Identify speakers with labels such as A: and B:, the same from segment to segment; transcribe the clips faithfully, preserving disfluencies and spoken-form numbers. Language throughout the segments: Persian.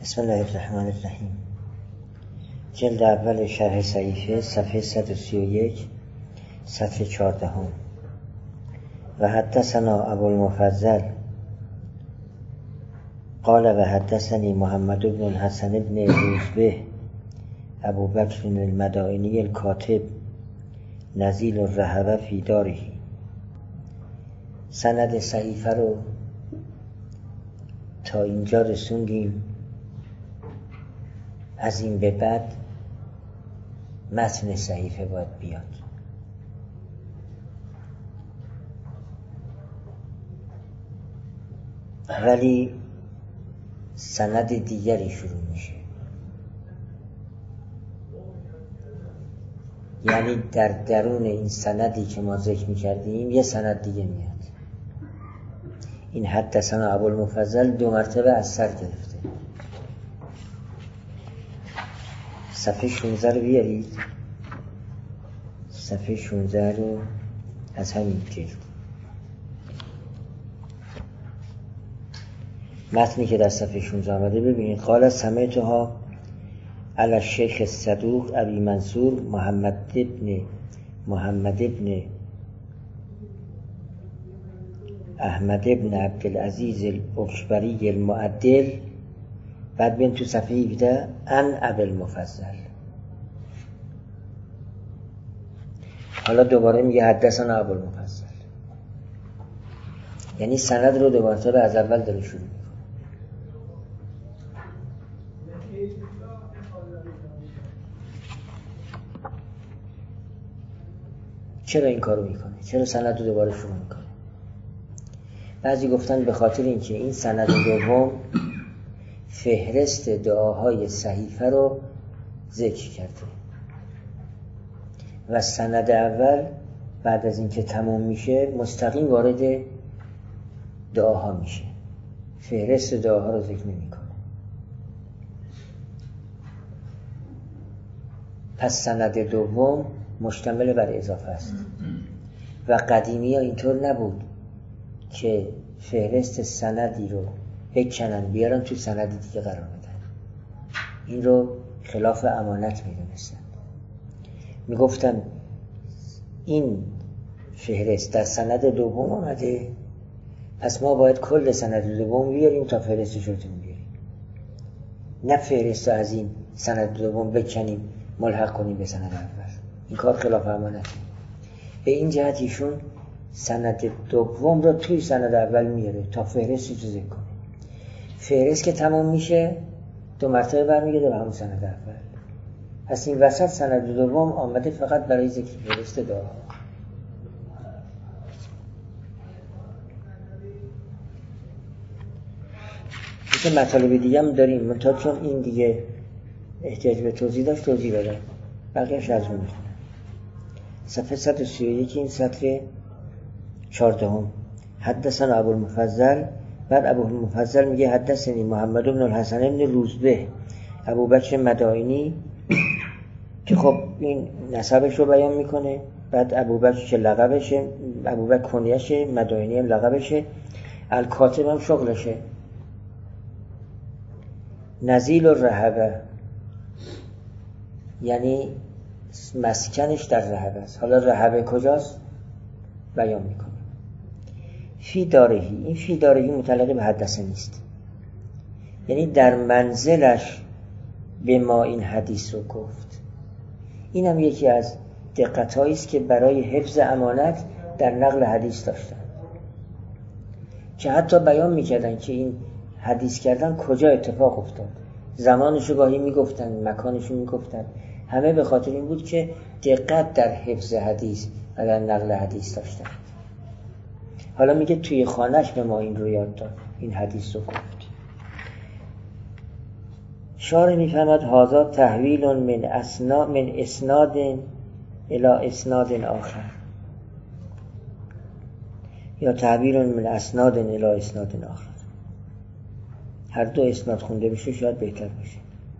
A: بسم الله الرحمن الرحیم. جلد اول شرح صحیفه صفحه صد و سی و یک صفحه چهاردهم. و حدثنا ابو المفضل قال و حدثنی محمد بن الحسن بن روزبه ابو بکر المدائنی الکاتب نزیل الرهبه فی داره. سند صحیفه رو تا اینجا رسوندیم. از این به بعد متن صحیفه باید بیاد. ولی سند دیگری شروع میشه، یعنی در درون این سندی که ما ذکر میکردیم یه سند دیگه میاد. این حدثنا ابو المفضل دو مرتبه از سر گرفته. صفحه شانزده رو بیارید، صفحه شانزده رو از همین جلد. متنی که در صفحه شانزده آمده ببینید. قال سمعتها علی الشیخ الصدوق ابی منصور محمد ابن محمد ابن احمد ابن عبدالعزیز الاکبری المعدل. بعد بین تو صفحه هفده ان ابو المفضل. حالا دوباره میگه حدثنا ابو المفضل، یعنی سند رو دوباره از اول داره شروع میکنه. چرا این کارو میکنه؟ چرا سند رو دوباره شروع میکنه؟ بعضی گفتن به خاطر اینکه این سند دوم فهرست دعاهای صحیفه رو ذکر کرده و سند اول بعد از اینکه تمام میشه مستقیم وارد دعاها میشه، فهرست دعاها رو ذکر نمیکنه. پس سند دوم مشتمل بر اضافه است و قدیمی ها اینطور نبود که فهرست سندی رو بکنن بیارن تو سندی دیگه قرار بدن. این رو خلاف امانت میدونستن. میگفتن این فهرست در سند دوم آمده، پس ما باید کل سند دوم بیاریم تا فهرستش رو بیاریم، نه فهرست از این سند دوم بکنیم ملحق کنیم به سند اول. این کار خلاف امانت. به این جهت ایشون سند دوم رو توی سند اول میاره تا فهرستی رو ذکر کنه. فهرست که تمام میشه دو مرتبه برمیگرده به همون سند اول. پس این وسط سند دوم آمده فقط برای ذکر فهرست دعاها. مثل مطالب دیگه هم داریم، منتها چون این دیگه احتیاج به توضیح داشت توضیح بدم، بقیه‌اش از اون میخونم. صفحه صد و سی و یک این سطر چهاردهم. حدثنا ابو المفضل. بعد ابو المفضل میگه حدثنی محمد بن الحسن بن روزبه ابو بکر مدائنی، که خب این نسبش رو بیان میکنه. بعد ابو بکر که لقبشه، ابو بکر کنیشه، مدائنی هم لقبشه، الکاتب هم شغلشه. نزیل الرهبه یعنی مسکنش در رهبه است. حالا رهبه کجاست بیان میکنه. فی دارهی، این فی دارهی متعلق به حدثه نیست، یعنی در منزلش به ما این حدیث رو گفت. این هم یکی از دقت‌هایی است که برای حفظ امانت در نقل حدیث داشتن، که حتی بیان میکردن که این حدیث کردن کجا اتفاق افتاد، زمانشو گاهی میگفتن، مکانشو میگفتن. همه به خاطر این بود که دقت در حفظ حدیث و در نقل حدیث داشتن. حالا میگه توی خانهش به ما این رو یاد داد، این حدیث رو گفت. شارح میفهمد هذا تحویل من اسناد من اسناد الی اسناد آخر، یا تعبیر من اسناد الی اسناد آخر. هر دو اسناد خونده بشه شاید بهتر باشه.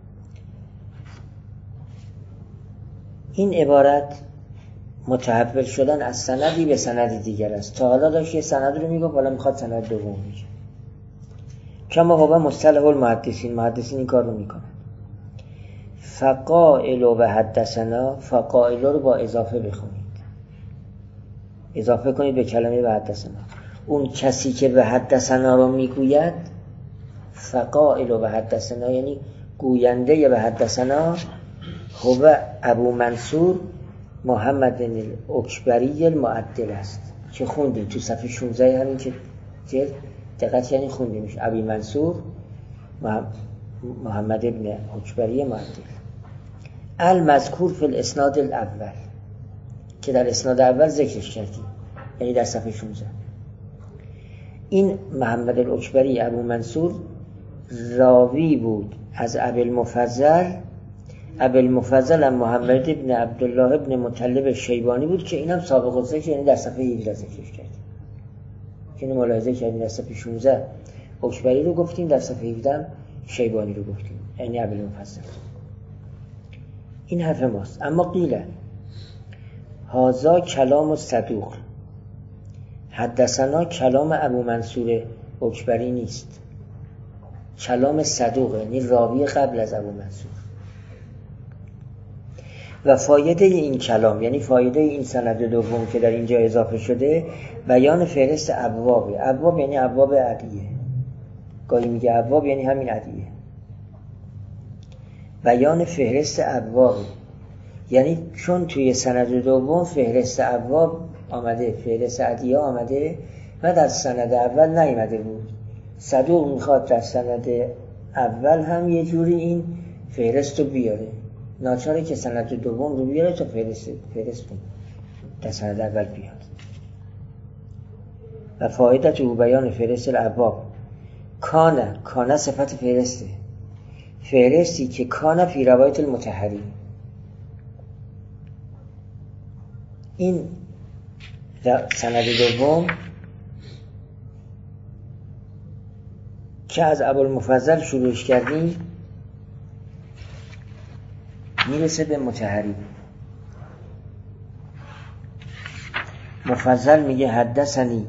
A: این عبارت متحول شدن از سندی به سند دیگر است. تا حالا داشت یه سند رو میگفت، حالا میخواد سند دوم میگه. کما هو مصطلح المحدثین، محدثین این کار رو میکنن. فقائل و حدثنا، فقائل رو با اضافه بخونید، اضافه کنید به کلمه و حدثنا. اون کسی که به حدثنا رو میگوید، فقائل و حدثنا یعنی گوینده به حدثنا، هو ابو منصور محمد بن الاکبری المعدل است که خوندیم تو صفحه شانزده همین که جلد دقت یعنی خوندیم میشه ابی منصور محمد بن اکبری معدل. المذکور فی الاسناد الاول که در اسناد اول ذکرش کردیم، یعنی در صفحه شانزده. این محمد الاکبری ابو منصور راوی بود از ابی المفضل. ابی المفضل هم محمد بن عبدالله بن مطلب شیبانی بود که اینم سابق الذکر، یعنی در صفحه هجده ذکرش کردیم. که اینو ملاحظه کردیم در صفحه شانزده اکبری رو گفتیم، در صفحه هجده شیبانی رو گفتیم، یعنی ابی المفضل. این حرف ماست. اما قیله هذا کلام الصدوق، حدثنا کلام ابو منصور اکبری نیست، کلام صدوق یعنی راوی قبل از ابو منصور. و فایده این کلام یعنی فایده این سند دوم که در اینجا اضافه شده، بیان فهرست ابواب. ابواب یعنی ابواب ادعیه، گاهی میگه ابواب یعنی همین ادعیه. بیان فهرست ابواب یعنی چون توی سند دوم فهرست ابواب آمده، فهرست ادعیه آمده و در سند اول نیامده بود. صدوق میخواد در سند اول هم یه جوری این فهرست رو بیاره، ناچاره که سند دوم رو بیاره تا فهرست فهرست در سند اول بیاد. و فایده تو بیان فهرست الابواب. کانه، کانه صفت فهرسته، فهرستی که کانه فی روایت المطهری. این سند دوم که از ابوالمفضل شروعش کردیم میرسه به مطهری. مفضل میگه حدثنی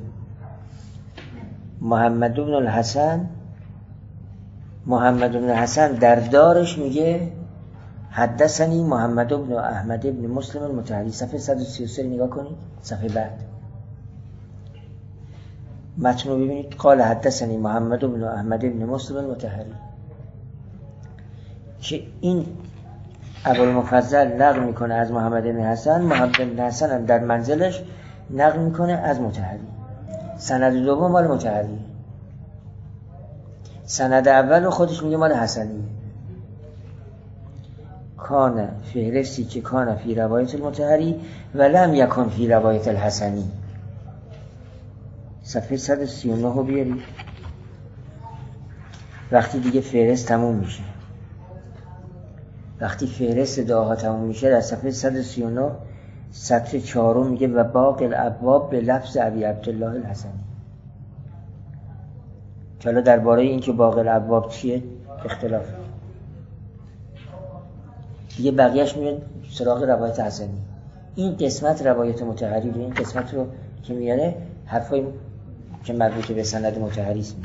A: محمد بن الحسن، محمد بن الحسن در دارش میگه حدثنی محمد بن احمد بن مسلم المطهری. صفحه صد و سی و سه نگاه کنید، صفحه بعد متن رو ببینید. قال حدثنی محمد بن احمد بن مسلم المطهری، که این ابوالمفضل نقل میکنه از محمد بن حسن، محمد بن حسن هم در منزلش نقل میکنه از مطهری. سند دوم مال مطهری، سند اول خودش میگه مال حسنیه. کان فهرستی که کان فی روایت المطهری و لم یکن فی روایت الحسنی. صفحه صد و سی و نه رو بیارید. وقتی دیگه فهرست تموم میشه، وقتی فهرست دعاها تموم میشه، در صفحه صد و سی و نه سطر چهارم میگه و باقی الابواب به لفظ ابی عبدالله الحسنی. که حالا درباره این که باقی الابواب چیه اختلاف دیگه، بقیهش میاد سراغ روایت حسنی. این قسمت روایت مطهری رو، این قسمت رو که میاره حرفای که مربوط به سند مطهری است.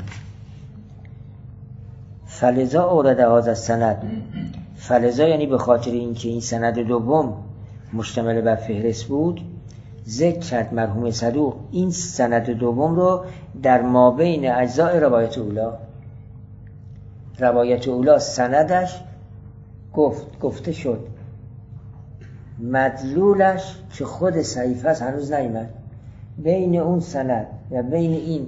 A: فلذا اورد هذا السند، فلذا یعنی به خاطر اینکه این سند دوم مشتمل بر فهرست بود، ذکر کرد مرحوم صدوق این سند دوم رو در مابین اجزاء روایت اولا. روایت اولا سندش گفت گفته شد، مدلولش که خود صحیفه است هنوز نیامد، بین اون سند و بین این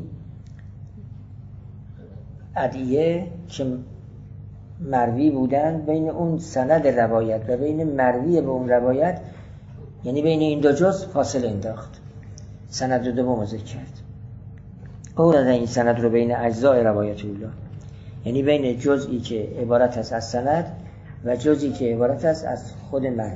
A: ادعیه که مروی بودن، بین اون سند روایت و بین مروی به اون روایت، یعنی بین این دو جز فاصله انداخت، سند دوم ذکر کرد. اورد این سند رو بین اجزاء روایت اولا، یعنی بین جزئی که عبارت است از سند و جزئی که عبارت است از خود مروی.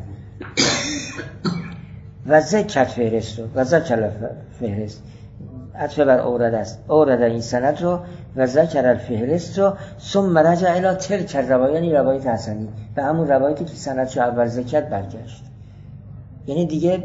A: و ذکر فهرست رو، و ذکر فهرست عطف بر اورد است، اورد این سند رو و ذکر الفهرست رو، ثم رجع الی تلک الروایت، یعنی روایت حسنی، به همون روایتی که سندشو اول ذکر برگشت. یعنی دیگه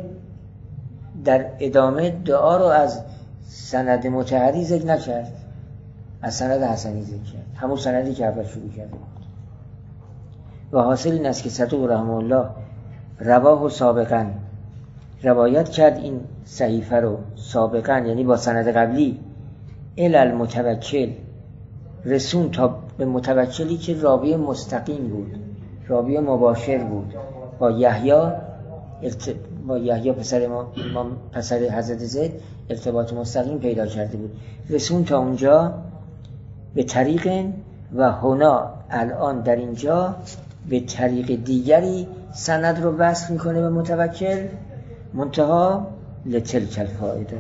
A: در ادامه دعا رو از سند مطهری ذکر نکرد، از سند حسنی ذکر کرد، همون سندی که اول شروع کرده بود. و حاصل این است که صدوق رحمه الله رواه و سابقا روایت کرد این صحیفه رو سابقا، یعنی با سند قبلی، الی المتوکل، رسون تا به متوکلی که راوی مستقیم بود، راوی مباشر بود با یحیی ارت... با یحیی پسر ما... ما پسر حضرت زید ارتباط مستقیم پیدا کرده بود. رسون تا اونجا به طریق و هنا الان در اینجا به طریق دیگری سند رو وصل میکنه به متوکل، منتها لتلک الفائده،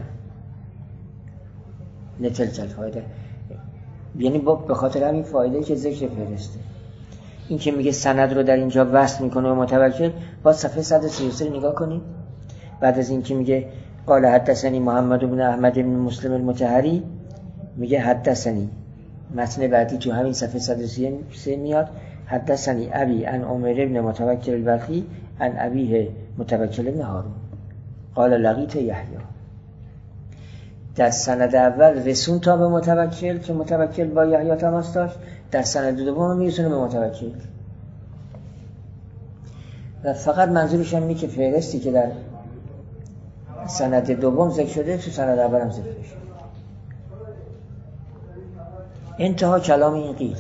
A: لتلک الفائده، یعنی به خاطر همین فایده که ذکر فرسته. این که میگه سند رو در اینجا وصل میکنه به متوکل، با صفحه صد و سی و سه رو نگاه کنید. بعد از این که میگه قال حدثنی محمد بن احمد بن مسلم المطهری، میگه حدثنی، متن بعدی تو همین صفحه صد و سی و سه میاد، حدثنی ابی عن عمر بن متوکل البلخی عن ابیه متوکل بن هارون قال لقیت یحیی. در سند اول رسون تا به متوکل که متوکل با یحیی تماس داشت، در سند دوم میرسونه به متوکل. و فقط منظورش هم اینه که فهرستی که در سند دوم ذکر شده تو سند اول هم ذکر شده. انتها کلام این قیل.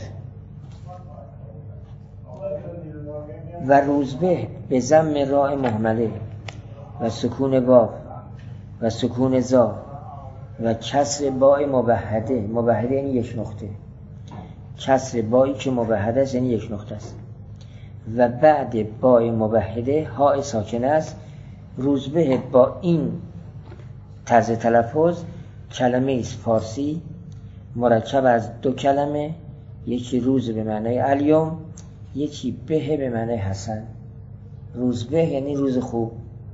A: و روزبه به ضم راء مهمله و سکون واو و سکون زا و کسر باء مبهده، مبهده یعنی یک نقطه، کسر بائی که مبهده است یعنی یک نقطه است، و بعد باء مبهده هاء ساکنه است. روزبه با این طرز تلفظ کلمه است فارسی مرکب از دو کلمه، یکی روز به معنای الیوم، یکی به به معنای حسن. روزبه یعنی روز خوب.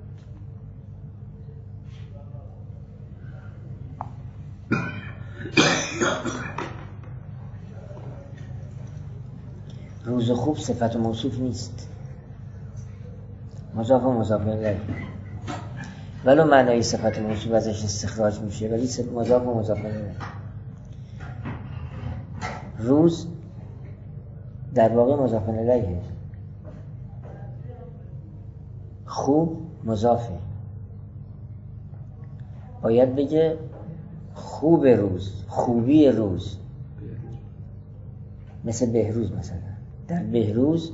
A: روز خوب صفت موصوف نیست، مضاف و مضاف الیه، ولو معنای صفت موصوف ازش استخراج میشه، ولی مضاف و مضاف الیه. روز در واقع مضاف الیه، خوب مضافه. باید بگه خوب روز، خوبی روز، مثل بهروز. مثلا در بهروز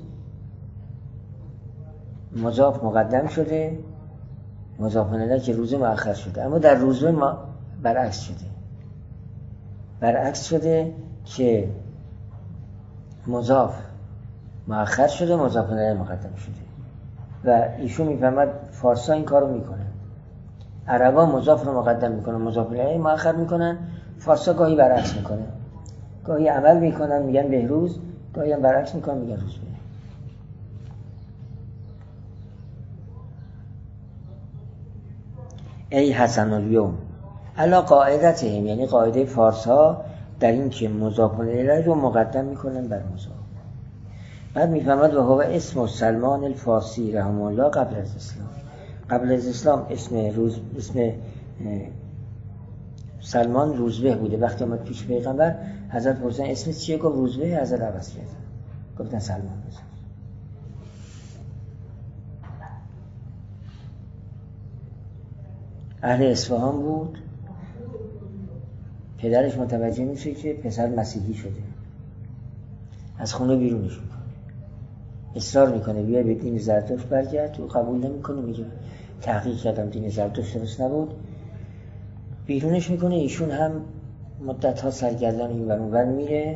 A: مضاف مقدم شده، مضاف الیه که روز مؤخر شده، اما در روز ما برعکس شده، برعکس شده که مضاف مؤخر شده، مضاف الیه مقدم شده. و ایشون میفهمد فارسا این کارو میکنن، عربا مضاف رو مقدم میکنن، مضاف الیه مؤخر میکنن، فارسا گاهی برعکس میکنن، گاهی عمل میکنن میگن بهروز، گاهی هم برعکس میکنن میگن روز به. ای حسن الیوم علا قاعدتهم، یعنی قاعده فارس ها در این که مضاف الیه رو مقدم میکنن بر مضاف. بعد میفهمد و هو اسم سلمان الفارسی رحمه الله قبل از اسلام، قبل از اسلام اسم روز اسم سلمان روزبه بوده. وقتی آمد پیش پیغمبر حضرت پرسیدن اسمت چیه؟ گفت روزبه. حضرت عوض کردن گفتن سلمان بزن. اهل اصفهان بود، پدرش متوجه میشه که پسر مسیحی شده، از خونه بیرونش میکنه، اصرار میکنه بیا به دین زرتشت برگرد، تو قبول نمیکنه، میگه تحقیق کردم دین زرتشت درست نبود، بیرونش میکنه. ایشون هم مدت ها سرگردان این ور اون ور میره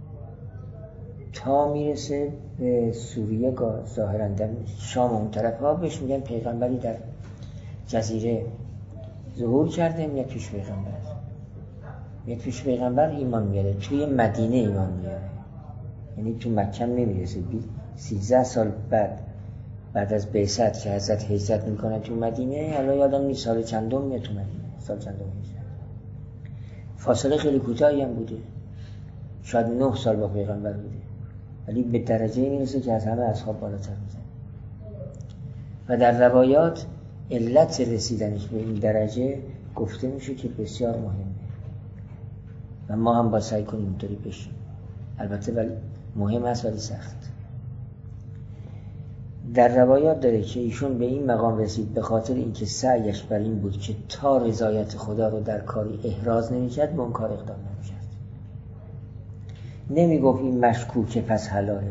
A: تا میرسه به سوریه، ظاهرا در شام اون طرف ها. بهش میگن پیغمبری در جزیره ظهور کرده، میاد پیش پیغمبر، میاد پیش پیغمبر ایمان میاره، توی مدینه ایمان میاره، یعنی تو مکه نمیرسه. سیزده سال بعد بعد از بعثت که حضرت هجرت میکنه تو مدینه، حالا یادم نیست سال چندم میاد تو مدینه، سال چندم هجرت. فاصله خیلی کوتاهی هم بوده، شاید نه سال با پیغمبر بوده، ولی به درجه میرسه که از همه اصحاب بالاتر میزنه. و در روایات علت رسیدنش به این درجه گفته میشه که بسیار مهمه. و ما هم با سعی کنیم اینطوری بشیم. البته ولی مهم است ولی سخت. در روایات داره که ایشون به این مقام رسید به خاطر اینکه سعیش بر این بود که تا رضایت خدا رو در کاری احراز نمی‌کرد به اون کار اقدام نمی‌کرد. نمیگفت این مشکوکه پس حلاله.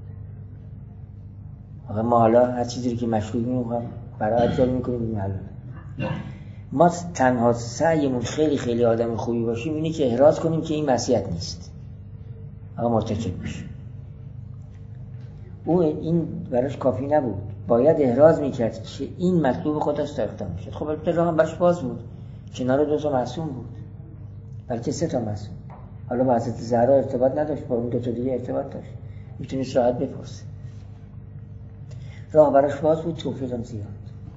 A: آقا ما حالا هر چیزی که مشکوک می‌کنیم برای اجرا می‌کنیم این حلاله. ما تنها سعیمون خیلی خیلی آدم خوبی باشیم اینه که احراز کنیم که این معصیت نیست. آقا مرتکب بشه. او این براش کافی نبود، باید احراز میکرد که این مطلوب خودش تا اقدام میشد. خب البته راه هم براش باز بود، کنار دو تا معصوم بود، بلکه سه تا معصوم. حالا با حضرت زهرا ارتباط نداشت، با اون دو تا دیگه ارتباط داشت، میتونست راحت بپرسه. راه براش باز بود، توفیقم زیاد.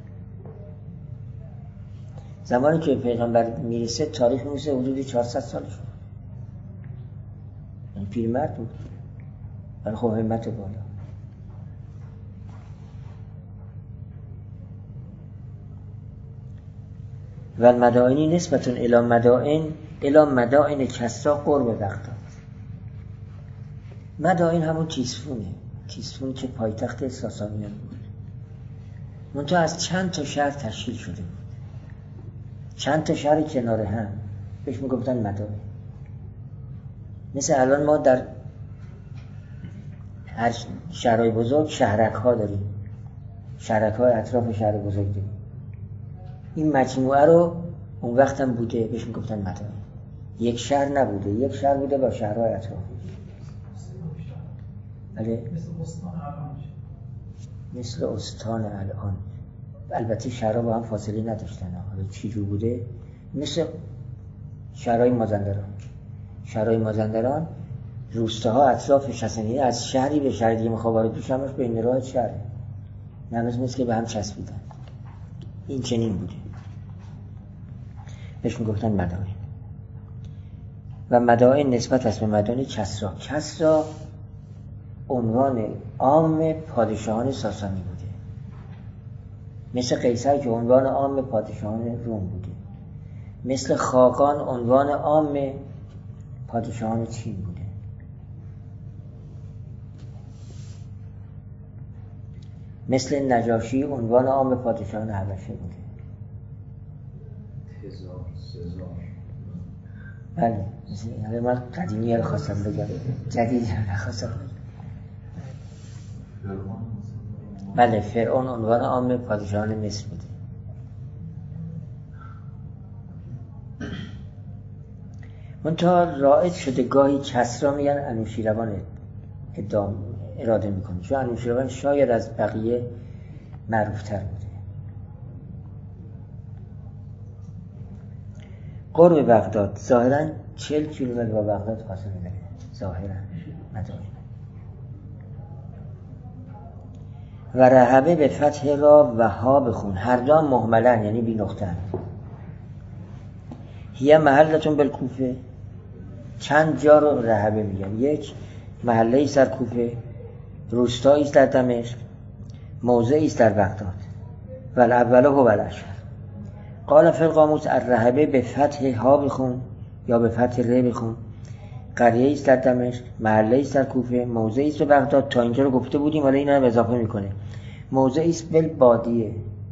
A: زمانی که پیغمبر میرسه تاریخ میرسه حدود چهارصد سالش بود، یعنی پیرمرد بود، ولی خب همت بالا. و المدائنی نسبتون الی مدائن الی مدائن کسرا قرب بغداد. مدائن همون تیسفونه، تیسفون که پایتخت ساسانیان بود، منتها از چند تا شهر تشکیل شده بود، چند تا شهر کنار هم بهش میگفتن مدائن. مثل الان ما در هر شهرهای بزرگ شهرک ها داریم، شهرک های اطراف شهر بزرگ داریم. این مجموعه رو اون وقت هم بوده بهش میگفتن مدائن. یک شهر نبوده، یک شهر بوده با شهرهای اطراف. بله مثل استان الان. البته شهرها با هم فاصله نداشتن. حالا چی جو بوده؟ مثل شهرهای مازندران. شهرهای مازندران روستاها اطرافش هستن، یعنی از شهری به شهر دیگه مخابره توش همش بین راه شهره، نه مثل که به هم چسبیدن. این چنین بوده، بهش میگفتن مدائن. و مدائن نسبت است به مدائن کسرا. کسرا عنوان عام پادشاهان ساسانی بوده، مثل قیصر که عنوان عام پادشاهان روم بوده، مثل خاقان عنوان عام پادشاهان چین بوده. مثل نجاشی عنوان عام پادشاهان حبشه بوده.
B: هزار سزار.
A: بله مثل این. من قدیمی رو خواستم بگم، جدیدی رو نخواستم بگم. بله فرعون عنوان عام پادشاهان مصر بوده. منتها رائج شده گاهی کسرا میگن انوشیروان ادعا اراده میکنه، چون انوشیروان شاید از بقیه معروفتر بوده. قرب بغداد ظاهرا چهل کیلومتر با بغداد فاصله داره. ظاهرا مدائن. و رهبه به فتح را و ها بخون، هر دو هم مهملن یعنی بی نقطه. هیه محلتون بالکوفه، چند جا رو رهبه میگن. یک محله ایست در کوفه، روستایی است در دمشق، موضعی است در بغداد. و الاوله هو الاشهر. قال فی القاموس الرهبه به فتح ها بخون یا به فتح ر بخون. قریه است در دمشق، محله است در کوفه، موضعی است به بغداد. تا اینجا رو گفته بودیم، ولی اینا رو اضافه میکنه. موضعی است بالبادیه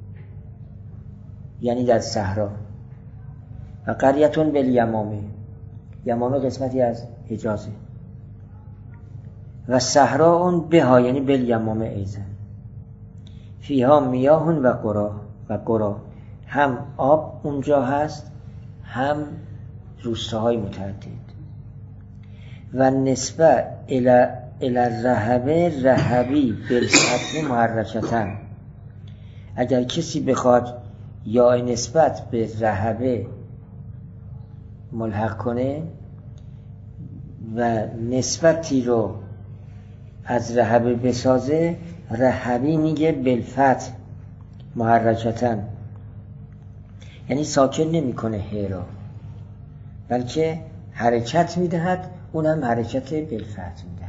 A: یعنی در صحرا. و قریتون بالیمامه، یمامه قسمتی از حجازه. و صحرا اون بها یعنی بالیمامه ایزن. فیها میاهون و قرا و قرا، هم آب اونجا هست هم روستاهای متعدد. و نسبه الی الرهبه رهبی بالفتح محرکتن. اگر کسی بخواد یا نسبت به رهبه ملحق کنه و نسبتی رو از رهبه بسازه، رهبی میگه بالفتح محرکتن، یعنی ساکن نمی کنه ه را، بلکه حرکت میدهد، اونم حرکت بالفتح میدهد.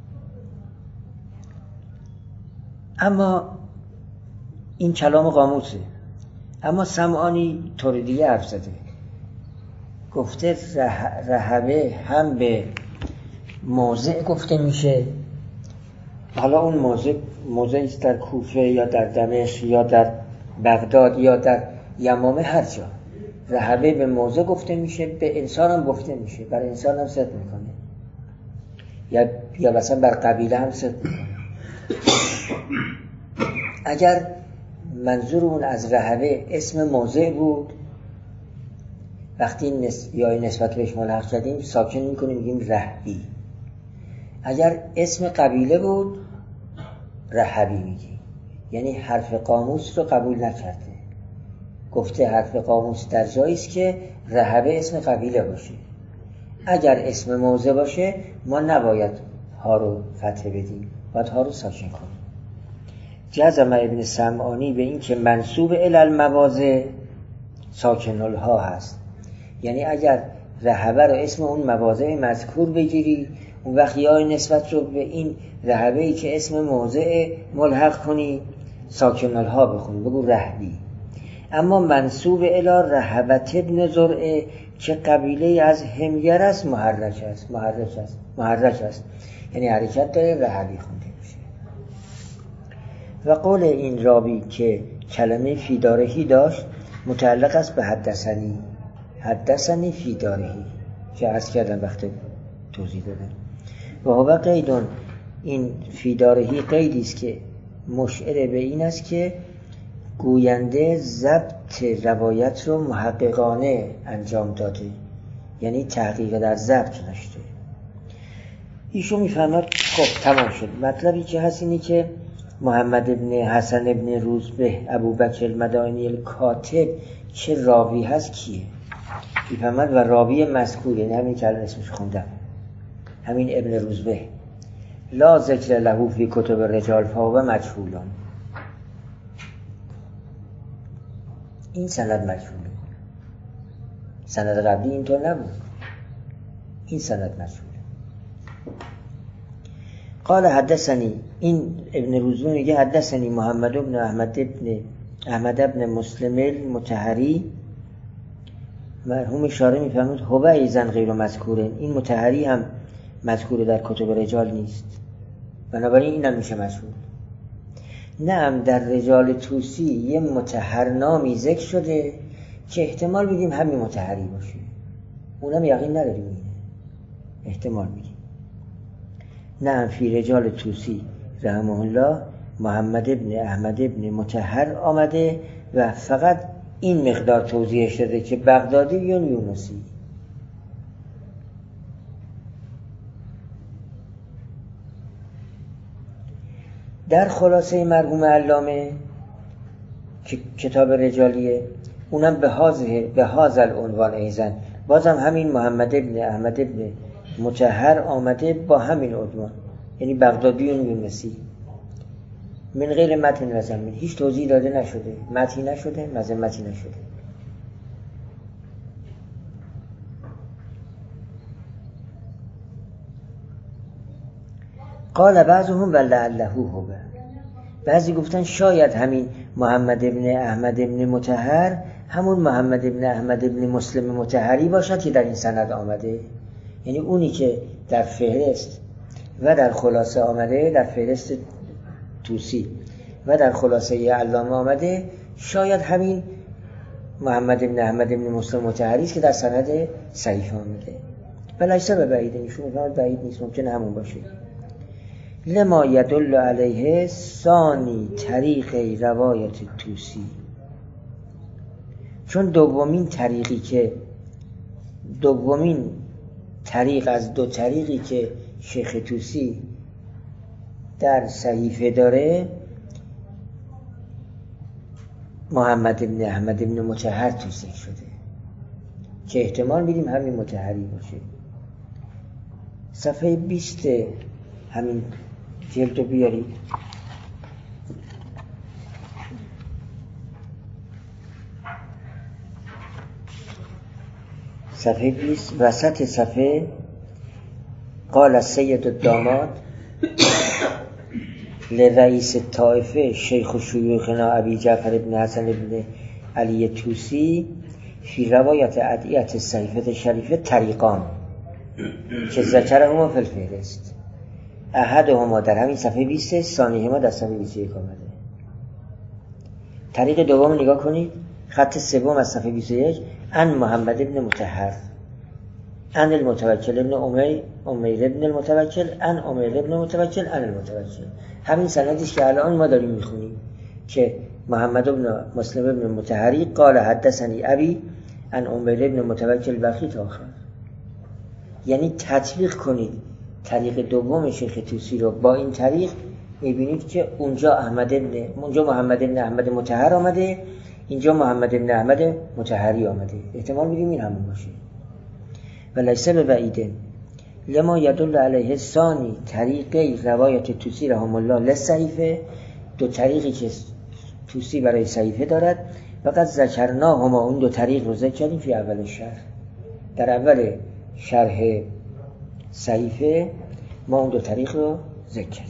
A: اما این کلام قاموسه. اما سمعانی طور دیگه حرف زده، گفته رهبه هم به موضع گفته میشه، حالا اون موضع موضعی است در کوفه یا در دمشق یا در بغداد یا در یمامه، هر جا رهبه به موضع گفته میشه، به انسان هم گفته میشه، بر انسان هم صدق میکنه، یا یا مثلا بر قبیله هم صدق میکنه. اگر منظور اون از رهبه اسم موضع بود، وقتی نس... یا نسبت بهش ملحق کردیم ساکن میکنیم میگیم رهبی. اگر اسم قبیله بود رهبی میگیم، یعنی حرف قاموس رو قبول نکرده، گفته حرف قاموس در جایی است که رهبه اسم قبیله باشه. اگر اسم موضع باشه ما نباید ها رو فتحه بدیم، باید ها رو ساکن کنیم. جزم ابن سمعانی به این که منصوب الی المواضع ساکن الها هست، یعنی اگر رهبه رو اسم اون مواضع مذکور بگیری، اون وقت یا نسبت رو به این رهبه‌ای که اسم موضع ملحق کنی ساکن الها بخونی، بگو رهبی. اما منصوب الی رهبت ابن زرعه که قبیله از همگر است محرک است محرک است محرک است یعنی حرکت داره، رهبی خونده میشه. و قول این راوی که کلمه فی دارهی داشت متعلق است به حدثنی حدثنی فی دارهی که عرض کردم وقت توضیح دادم. و هو قیدون، این فی دارهی قیدی است که مشعر به این است که گوینده ضبط روایت رو محققانه انجام داده، یعنی تحقیق در ضبط داشته. ایشون میفهمد خب تمام شد. مطلبی که هست اینی که محمد ابن حسن ابن روزبه ابوبکر المدائنی الکاتب چه راوی هست کیه میفهمد، و راوی مذکور یعنی همین که الان اسمش خوندم، همین ابن روزبه، لا ذکر له فی کتب رجال فهو مجهولان. این سند مجهوله، سند قبلی اینطور نبود، این سند مجهوله. قال حدثنی، این ابن روزبه میگه حدثنی محمد ابن احمد ابن احمد ابن مسلم المطهری، مرحوم اشاره میفرمود هو ایزن غیر مذکورن، این مطهری هم مذکور در کتب رجال نیست، بنابراین این هم میشه مجهول. نعم در رجال توسی یه مطهر نامی ذکر شده که احتمال میدیم همین مطهری باشه، اونم یقین نداریم اینه، احتمال میدیم. نعم فی رجال توسی رحمه الله محمد ابن احمد ابن مطهر آمده و فقط این مقدار توضیح شده که بغدادی یا یونسی. در خلاصه مرحوم علامه که کتاب رجالیه، اونم به هازه به هازل عنوان ایزن، بازم همین محمد ابن احمد ابن مطهر آمده با همین عنوان، یعنی بغدادی و یونسی، من غیر متن و زمین، هیچ توضیح داده نشده، متنی نشده، مذمتی نشده. قال بعضهم ولعله هو، بعضی گفتن شاید همین محمد ابن احمد ابن مطهر همون محمد ابن احمد ابن مسلم مطهری باشد که در این سند آمده، یعنی اونی که در فهرست و در خلاصه آمده، در فهرست توسی و در خلاصه علامه آمده، شاید همین محمد ابن احمد ابن مسلم مطهری است که در سند صحیح آمده. بلیسه به بعیده، ایشون میگن بعید نیست، ممکنه همون باشه. لما یدل علیه ثانی طریق روایت توسی، چون دومین طریقی که دومین طریق از دو طریقی که شیخ توسی در صحیفه داره محمد ابن احمد ابن مطهر توصیف شده که احتمال میدیم همین مطهری باشه. صفحه بیست همین جلدو بیارید. صفحه بیست وسط صفحه، قال السید الداماد لرئیس الطائفه شیخ شیوخنا ابی جعفر ابن حسن ابن علی توسی فی روایت ادعیت صحیفه شریفه طریقان که ذکرهما فی الفهرست، احدهما در همین صفحه بیست، ثانیهما در صفحه بیست و یک آمده. طریق دوم نگاه کنید، خط سوم از صفحه بیست و یک، ان محمد ابن مطهر ان المتوکل ابن امیر امیر ابن المتوکل ان امیر ابن المتوکل ان المتوکل. همین سندیش که الان ما داریم میخونیم که محمد ابن مسلم ابن مطهری قال حدثنی ابی ان امیر ابن المتوکل بخی تا آخر. یعنی تطبیق کنید طریق دوم شیخ طوسی رو با این طریق، میبینید که اونجا احمد ابن اونجا محمد ابن احمد مطهر آمده، اینجا محمد ابن احمد مطهری آمده. احتمال میدیم این همون باشه. و لیسه به بعیده لما یدل علیه ثانی طریقی روایت طوسی رحمه الله لصحیفه، دو طریقی که طوسی برای صحیفه دارد. وقد ذکرنا هما، اون دو طریق رو ذکر کردیم فی اول شرح، در اول شرح صحیفه ما اون دو طریق رو ذکر کردیم.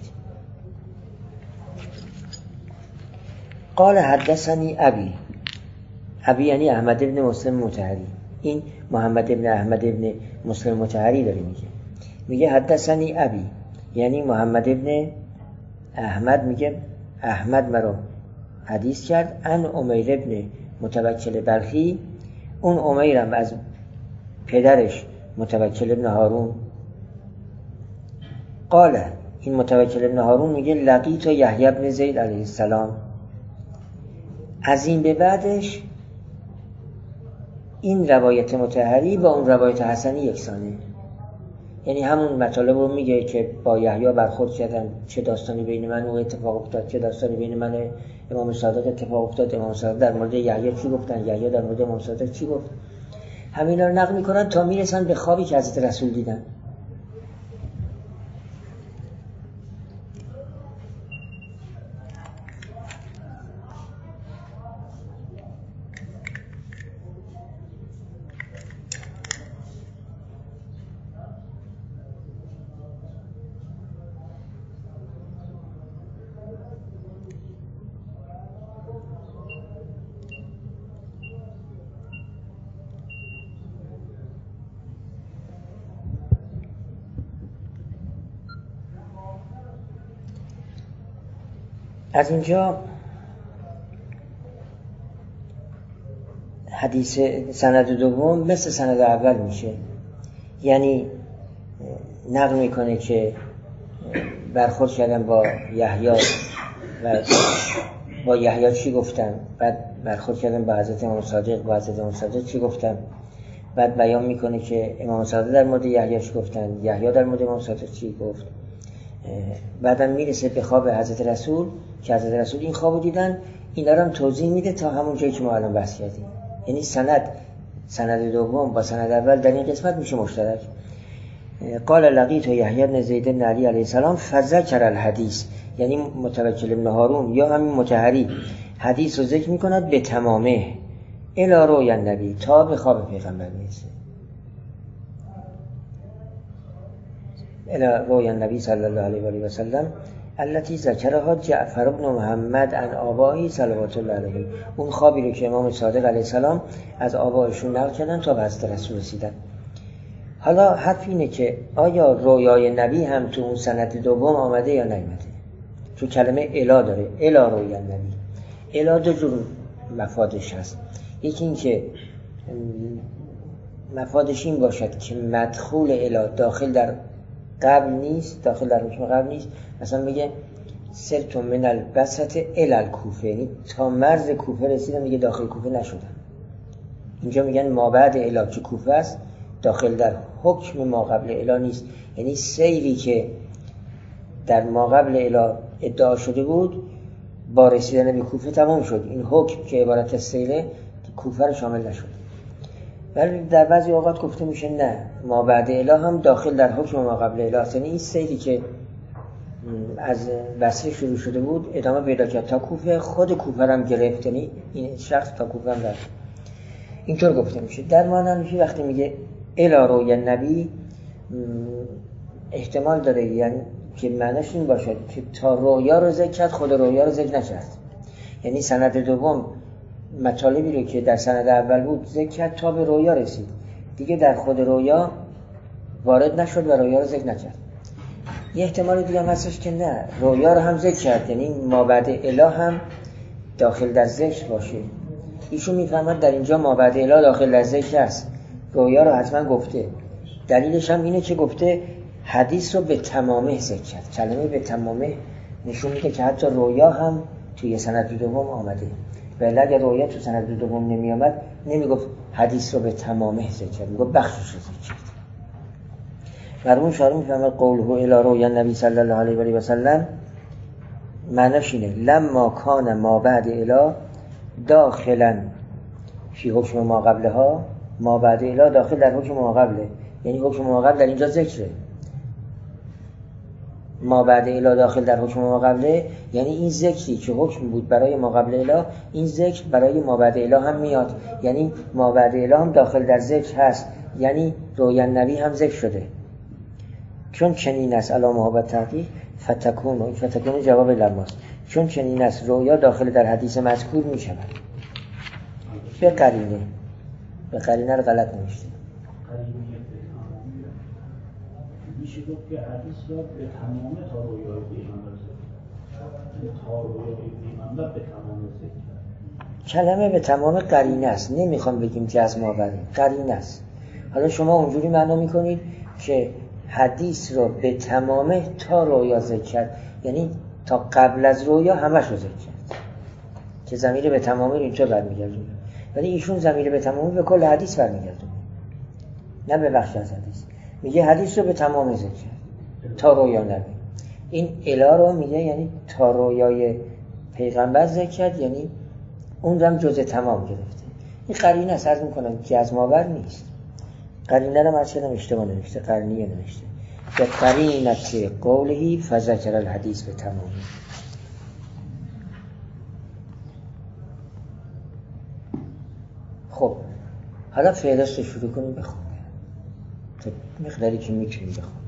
A: قال حدثنی ابی، ابی یعنی احمد ابن مسلم مطهری. این محمد ابن احمد ابن مسلم مطهری داره میگه میگه حدثنی ابی یعنی محمد ابن احمد میگه احمد مرا حدیث کرد ان امیر ابن متوکل بلخی، اون امیرم از پدرش متوکل ابن هارون. قال این متوکل ابن هارون میگه لقیت یحیی ابن زید علیه السلام. از این به بعدش این روایت مطهری با اون روایت حسنی یکسانه، یعنی همون مطالب رو میگه که با یحیی برخورد کردن، چه داستانی بین من و اتفاق افتاد، چه داستانی بین من و امام صادق اتفاق افتاد، امام صادق در مورد یحیی چی گفتن، یحیی در مورد امام صادق چی گفت. همینا رو نقل میکنن تا میرسن به خوابی که حضرت رسول دیدن. از اینجا حدیث سند دوم مثل سند اول میشه، یعنی نقل میکنه که برخورد کردن با یحیی و با یحیی چی گفتن، بعد برخورد کردن با حضرت امام صادق، با حضرت امام صادق چی گفتن، بعد بیان میکنه که امام صادق در مورد یحیی چی گفتن، یحیی در مورد امام صادق چی گفت. بعدم میرسه به خواب حضرت رسول که حضرت رسول این خوابو دیدن. اینا رو هم توضیح میده تا همون جایی که ما الان بحث کردیم. یعنی سند سند دوم با سند اول در این قسمت میشه مشترک. قال لقیت یحیی بن زید بن علی علیه السلام فذکر الحدیث، یعنی متوکل ابن هارون یا همین مطهری حدیث رو ذکر میکند به تمامه الی روی النبی، تا به خواب پیغمبر میرسه. الى روی النبی صلی الله علیه و آله و سلم التي ذکرها جعفر بن محمد عن آبایی صلوات الله علیه، اون خوابی رو که امام صادق علیه السلام از آبایشون نقل کردن تا به حضرت رسول رسیدن. حالا حرف اینه که آیا رویای نبی هم تو اون سند دوم آمده یا نیامده؟ تو کلمه الا داره، الا روی النبی. الا دو جور مفادش هست. یکی این که مفادش این باشد که مدخول الا داخل در قبل نیست، داخل در حکم قبل نیست. مثلا میگه سرت من البسط الی الکوفه، یعنی تا مرز کوفه رسیدن دیگه داخل کوفه نشدن. اینجا میگن ما بعد الی که کوفه است، داخل در حکم ما قبل الی نیست. یعنی سیری که در ما قبل الی ادعا شده بود با رسیدن به کوفه تمام شد. این حکم که عبارت از سیره کوفه رو شامل نشد. ولی در بعضی اوقات گفته میشه نه، ما بعد الی هم داخل در حکم ما قبل الی است. یعنی این سیری که از بصره شروع شده بود ادامه پیدا کرد تا کوفه، خود کوفه هم گرفت، یعنی این شخص تا کوفه هم رفت. اینطور گفته میشه. در معنی میشه وقتی میگه الی روی نبی احتمال داره یعنی که معنیش این باشه که تا رویا رو ذکر کرد، خود رویا رو ذکر نکرد. یعنی سند دوم مطالبی رو که در سند اول بود ذکر کرد تا به رویا رسید، دیگه در خود رویا وارد نشد و رویا رو ذکر نکرد. یه احتمال دیگه هم هستش که نه، رویا رو هم ذکر کرد، یعنی مابعد اله هم داخل در ذکر باشه. ایشون میفهمد در اینجا مابعد اله داخل در ذکر است، رویا رو حتما گفته. دلیلش هم اینه که گفته حدیث رو به تمامه ذکر کرد. کلمه به تمامه نشون میده که حتی رویا هم توی سند دوم آمده. ولی اگر رویا تو سند دوم نمی آمد نمیگفت حدیث رو به تمامه ذکر کرد، میگفت بخشش رو ذکر کرد. مرمون شارح میفهمد قوله الی رویا نبی صلی الله علیه و سلم معنیش اینه لما کان ما بعد الی داخلا فی حکم ما قبلها، ما بعد الی داخل در حکم ما قبله، یعنی حکم ما قبل در اینجا ذکره. ما بعد الی داخل در حکم ما قبله یعنی این ذکری که حکم بود برای ما قبل الی، این ذکر برای ما بعد الی هم میاد، یعنی ما بعد الی هم داخل در ذکر هست، یعنی رویا نبی هم ذکر شده. چون چنین است علامه ها و تحقیق فتکون و فتکون جواب لماست، چون چنین است رویا داخل در حدیث مذکور می شود. به قرینه، به قرینه رو غلط نوشته.
B: میشه گفت که حدیث را به تمام تا رویای پیغمبر ذکر، تا رویای پیغمبر به تمام ذکر.
A: کلمه به تمام قرینه است، نمیخوام بگیم جزم آوری، قرینه است. حالا شما اونجوری معنا میکنید که حدیث رو به تمامه تا رویا ذکر کرد، یعنی تا قبل از رویا همش رو ذکر کرد، که ضمیر به تمامه رو اینطور برمیگردونه. ولی ایشون ضمیر به تمامه به کل حدیث برمیگردونه، نه به بخش از حدیث. میگه حدیث رو به تمام ذکر کرد تا رویا نبی. این الا رو میگه یعنی تا رویای پیغمبر ذکر کرد، یعنی اون هم جزء تمام گرفته. این قرینه است، عرض میکنم که از ماور نیست. قرینه رو مرچه اشتباه نوشته، قرینیه نوشته. به قرینت قولهی فذکر الحدیث به تمامی. خب حالا فهرست رو شروع کنیم بخونیم تا مقداری که میتونیم بخونیم.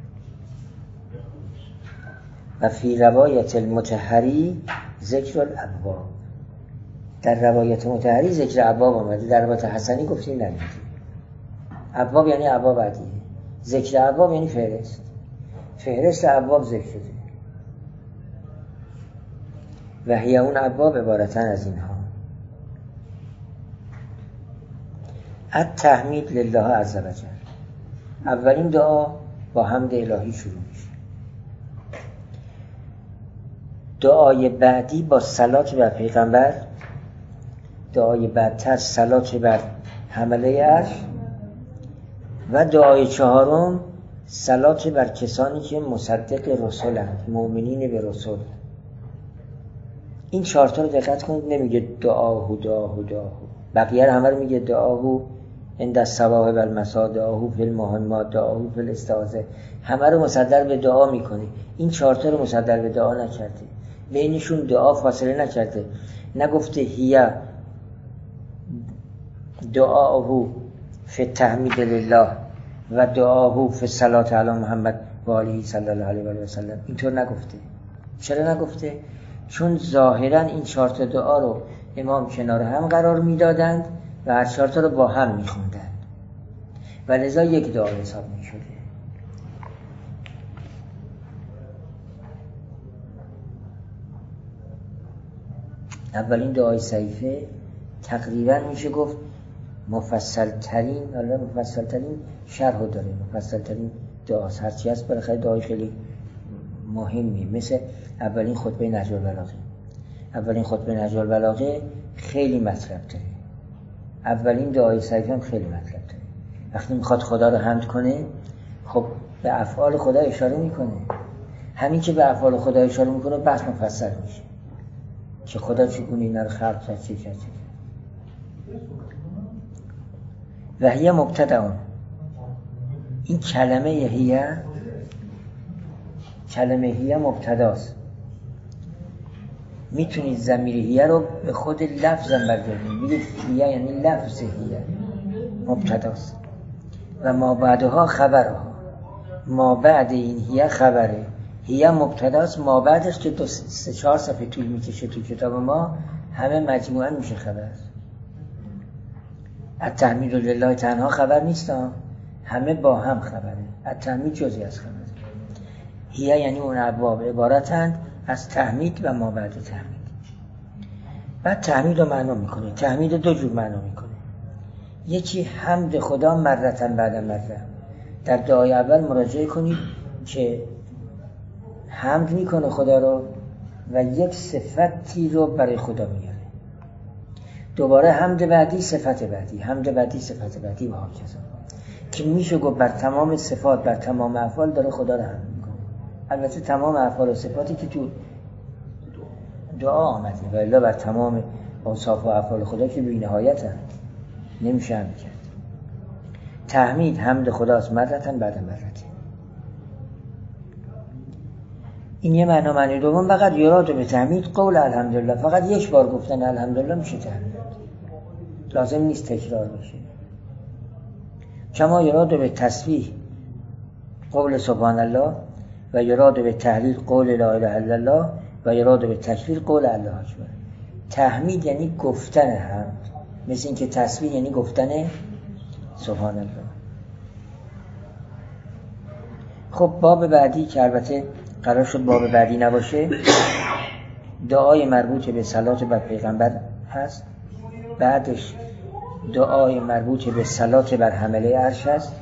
A: و فی روایت المطهری ذکر الابواب، در روایت مطهری ذکر ابواب آمده، در روایت حسنی گفتیم نمیدیم. ابواب یعنی ابواب عدیه، ذکر ابواب یعنی فهرست، فهرست ابواب ذکر شده. و هی اون ابواب عبارتن از اینها: التحمید لله عز و جل، اولین دعا با حمد الهی شروع میشه. دعای بعدی با صلات بر پیغمبر، دعای بعدتر صلات بر حمله عرش، و دعای چهارم صلات بر کسانی که مصدق رسولند، مؤمنین به رسول. این چهار تا رو دقت کنید، نمیگه دعاهو دعاهو دعاهو، بقیه رو همه رو میگه دعاهو عند الصباح و المساء، دعاهو فی المهمات، دعاهو فی الاستعاذه، همه رو مصدر به دعا میکنه. این چهار تا رو مصدر به دعا نکرده، بینشون دعا فاصله نکرده، نگفته هیا دعاهو فی التحمید لله و دعاهو فی الصلاة علی محمد و آله صلی الله علیه و سلم. اینطور نگفته. چرا نگفته؟ چون ظاهرا این چهار تا دعا رو امام کنار هم قرار میدادند و هر چهار تا رو با هم میخوندند و لذا یک دعا حساب میشده. اولین دعای صحیفه تقریبا میشه گفت مفصل ترین، حالا مفصل ترین شرحو داره، مفصل ترین دعاست، هرچی هست بالاخره دعای خیلی مهمی، مثل اولین خطبه نهج البلاغه. اولین خطبه نهج البلاغه خیلی مطلب داره، اولین دعای صحیفه هم خیلی مطلب داره. وقتی میخواد خدا رو حمد کنه، خب به افعال خدا اشاره میکنه. همین که به افعال خدا اشاره میکنه بحث مفصل میشه که خدا چگونه اینا رو خلق کرد، چه کرد. و هی مبتدأ، این کلمه هی، کلمه هی مبتداست. میتونید ضمیر هی رو به خود لفظ هم برگردید، میگید هی یعنی لفظ هی مبتداست و ما بعدها خبرها، ما بعد این هی خبره. هیه مبتداست، ما بعدش که دو سه چهار صفحه طول میکشه تو کتاب ما همه مجموعاً میشه خبر. التحمید لله تنها خبر نیست، همه با هم خبره. التحمید جزئی از خبره. هیه یعنی اون ابواب عبارتند از تحمید و ما بعد تحمید. بعد تحمید رو معنا میکنه. تحمید دو جور معنا میکنه. یکی حمد خدا مرتن بعد مرتن. در دعای اول مراجعه کنید که حمد میکنه خدا رو و یک صفتی رو برای خدا میاره. دوباره حمد بعدی صفت بعدی، حمد بعدی صفت بعدی و هاکذا، که میشه گفت بر تمام صفات، بر تمام افعال داره خدا رو حمد میکنه. البته تمام افعال و صفاتی که تو دعا آمده و الا بر تمام اوصاف و افعال خدا که بی نهایت هم نمیشه حمد کرد. تحمید حمد خداست مرتن بعد مرتن. این یه معنا. معنی دوم فقط یراد به تحمید قول الحمدلله، فقط یک بار گفتن الحمدلله میشه تحمید، لازم نیست تکرار بشه. کما یراد به تسبیح قول سبحان الله و یراد به تهلیل قول لا اله الا الله و یراد به تکبیر قول الله اکبر. تحمید یعنی گفتن حمد، مثل این که تسبیح یعنی گفتن سبحان الله. خب باب بعدی که البته قرار شد باب بعدی نباشه، دعای مربوط به صلات بر پیغمبر هست. بعدش دعای مربوط به صلات بر حمله عرش هست.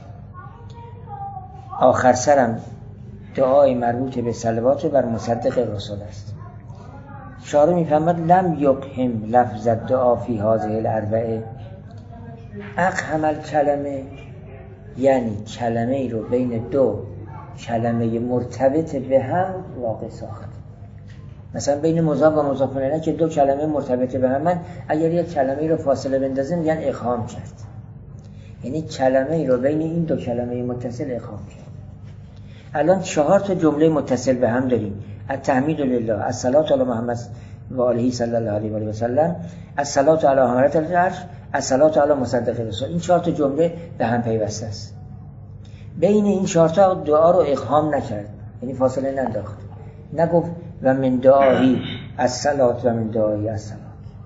A: آخر سرم دعای مربوط به صلوات بر مصدق رسول است. شارح میفهمد لم یقهم لفظ دعا فی هذه الاربعه. اقهم الکلمه یعنی کلمه ای رو بین دو کلمه مرتبط به هم واقع ساخت. مثلا بین مضاف و مضاف الیه که دو کلمه مرتبط به هم، من اگر یک کلمه ای رو فاصله بندازیم میگن اقهام کرد، یعنی کلمه ای رو بین این دو کلمه متصل اقهام کرد. الان چهار تا جمله متصل به هم داریم: التحمید لله، الصلاة علی محمد و آله صلی الله علیه و سلم، الصلاة علی حملة العرش، الصلاة علی مصدق رسول. این چهار تا جمله به هم پیوسته است. بین این چهار تا دعا رو اقهام نکرد، یعنی فاصله ننداخت. نگفت و من دعایی الصلاة و من دعایی الصلاة.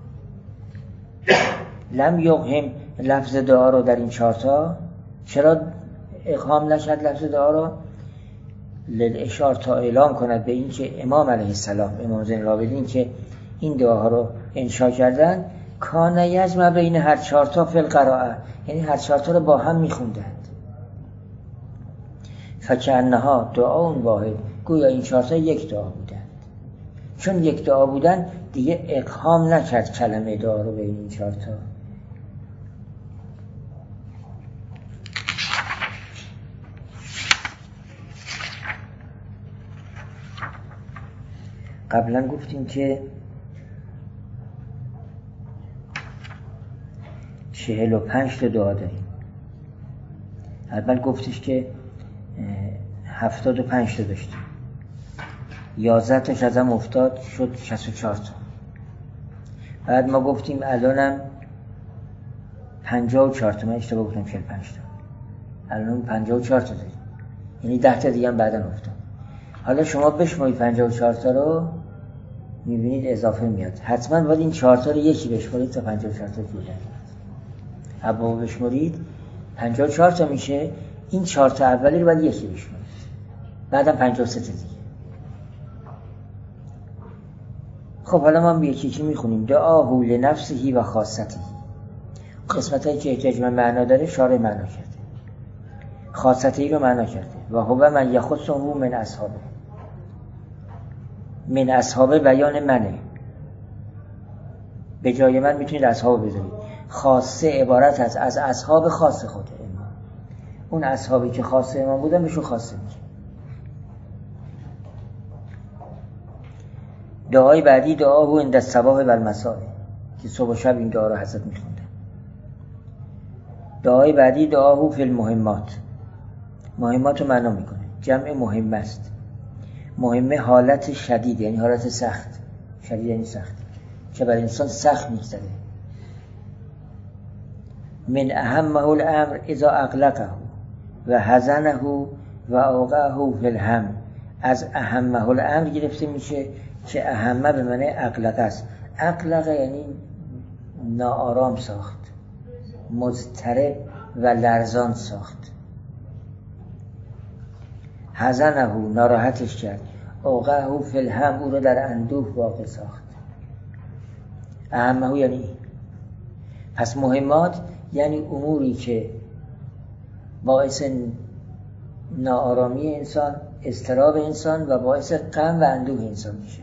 A: لم یقهم لفظ دعا رو در این چهار تا. چرا اقهام نکرد لفظ دعا رو؟ للاشاره تا اعلام کند به این که امام علیه السلام، امام زین العابدین که این دعاها رو انشا کردن، کان یجمع بین هر چهار تا فی القراءه، یعنی هر چهار تا رو با هم میخوندند. فکأنها دعا واحد، گویا این چهار تا یک دعا بودند. چون یک دعا بودن دیگه اقهام نکرد کلمه دعا رو بین این چهار تا. قبلا گفتیم که چهل و پنج تا دعا داریم. اول گفتش که هفتاد و پنج تا داشتیم، یازده تاش ازم افتاد شد شصت و چهار تا. بعد ما گفتیم الانم پنجاه و چهار تا، من اشتباه گفتم چهل و پنج تا، الان پنجاه و چهار تا داریم، یعنی ده تا دیگه هم بعداً افتاد. حالا شما بشمارید پنجاه و چهار تا رو، میبینید اضافه میاد. حتما باید این چهار تا رو یکی بشمارید تا پنجاه و چهار تا جور در میاد. ابا بشمارید پنجاه و چهار تا میشه، این چهار تا اولی رو باید یکی بشمارید، بعدم پنجاه و سه تا دیگه. خب حالا ما هم یکی یکی میخونیم. دعاهو لنفسهی و خاصتهی. قسمت هایی که احتیاج من معنا داره شارح معنا کرده، خاصتهی رو معنا کرده. و هو من یخصه من اصحابه. من اصحابه بیان منه، به جای من میتونید اصحاب بذارید. خاصه عبارت از از اصحاب خاص خود امام. اون اصحابی که خاص امام بودن بهشون خاصه میگه. دعای بعدی دعا و عند الصباح و المساء، که صبح و شب این دعا رو حضرت میخوندن. دعای بعدی دعا و فی المهمات. مهمات رو معنا میکنه، جمع مهم است. مهمه حالت شدید، یعنی حالت سخت. شدید یعنی سخت که بر انسان سخت میگذره. من اهمه الامر اذا اقلقه و حزنه و اوقعه فی الهم از اهمه الامر گرفته میشه که اهمه به معنی اقلقه است. اقلقه یعنی ناآرام ساخت، مضطرب و لرزان ساخت. حزنه ناراحتش کرد، اوقعه فی الهم او رو در اندوه واقع ساخت. اهمه یعنی پس مهمات یعنی اموری که باعث ناآرامی انسان، اضطراب انسان و باعث غم و اندوه انسان میشه.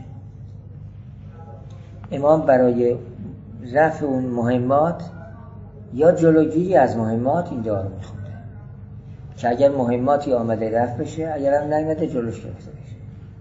A: امام برای رفع اون مهمات یا جلوگیری از مهمات این دعا رو میخونده که اگر مهماتی آمده رفع بشه، اگر هم نیامده جلوش گرفته بشه.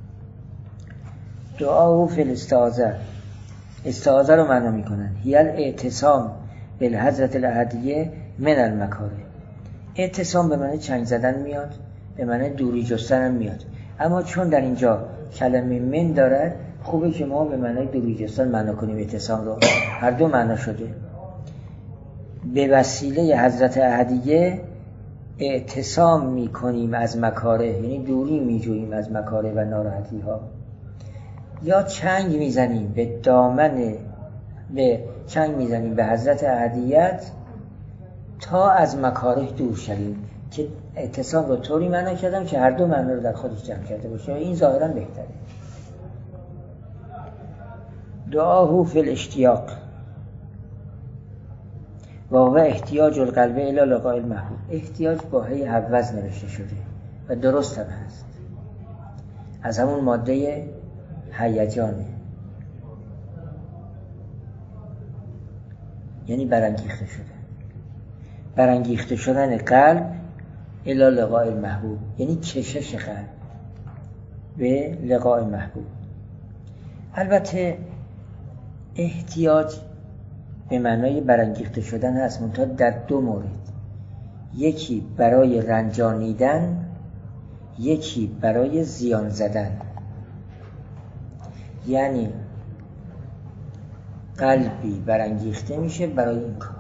A: دعا و فی الاستعاذه، استعاذه رو معنا میکنن هی الاعتصام بالحضرة الاحدیه من المکاره. اعتصام به معنی چنگ زدن میاد، به معنی دوری جستن هم میاد، اما چون در اینجا کلمه من دارد خوبه که ما به معنی دوری جستن معنا کنیم اعتصام رو. هر دو معنا شده. به وسیله حضرت احدیه اعتصام میکنیم از مکاره، یعنی دوری میجوییم از مکاره و ناراحتی ها، یا چنگ میزنیم به دامن، به چنگ میزنیم به حضرت احدیت تا از مکاره دور شویم. که اعتصام رو طوری معنا کردم که هر دو معنا رو در خودش جمع کرده باشه، این ظاهرا بهتره. دعاهو فی الاشتیاق و هو احتیاج القلب الی لقاء المحبوب. احتیاج با هی حوض نوشته شده و درست هم هست، از همون ماده هیجانه، یعنی برانگیخته شده. برانگیخته شدن قلب الی لقاء المحبوب یعنی کشش قلب به لقاء محبوب. البته احتیاج به معنای برانگیخته شدن هست، منتها در دو مورد، یکی برای رنجانیدن، یکی برای زیان زدن. یعنی قلبی برانگیخته میشه برای این کار.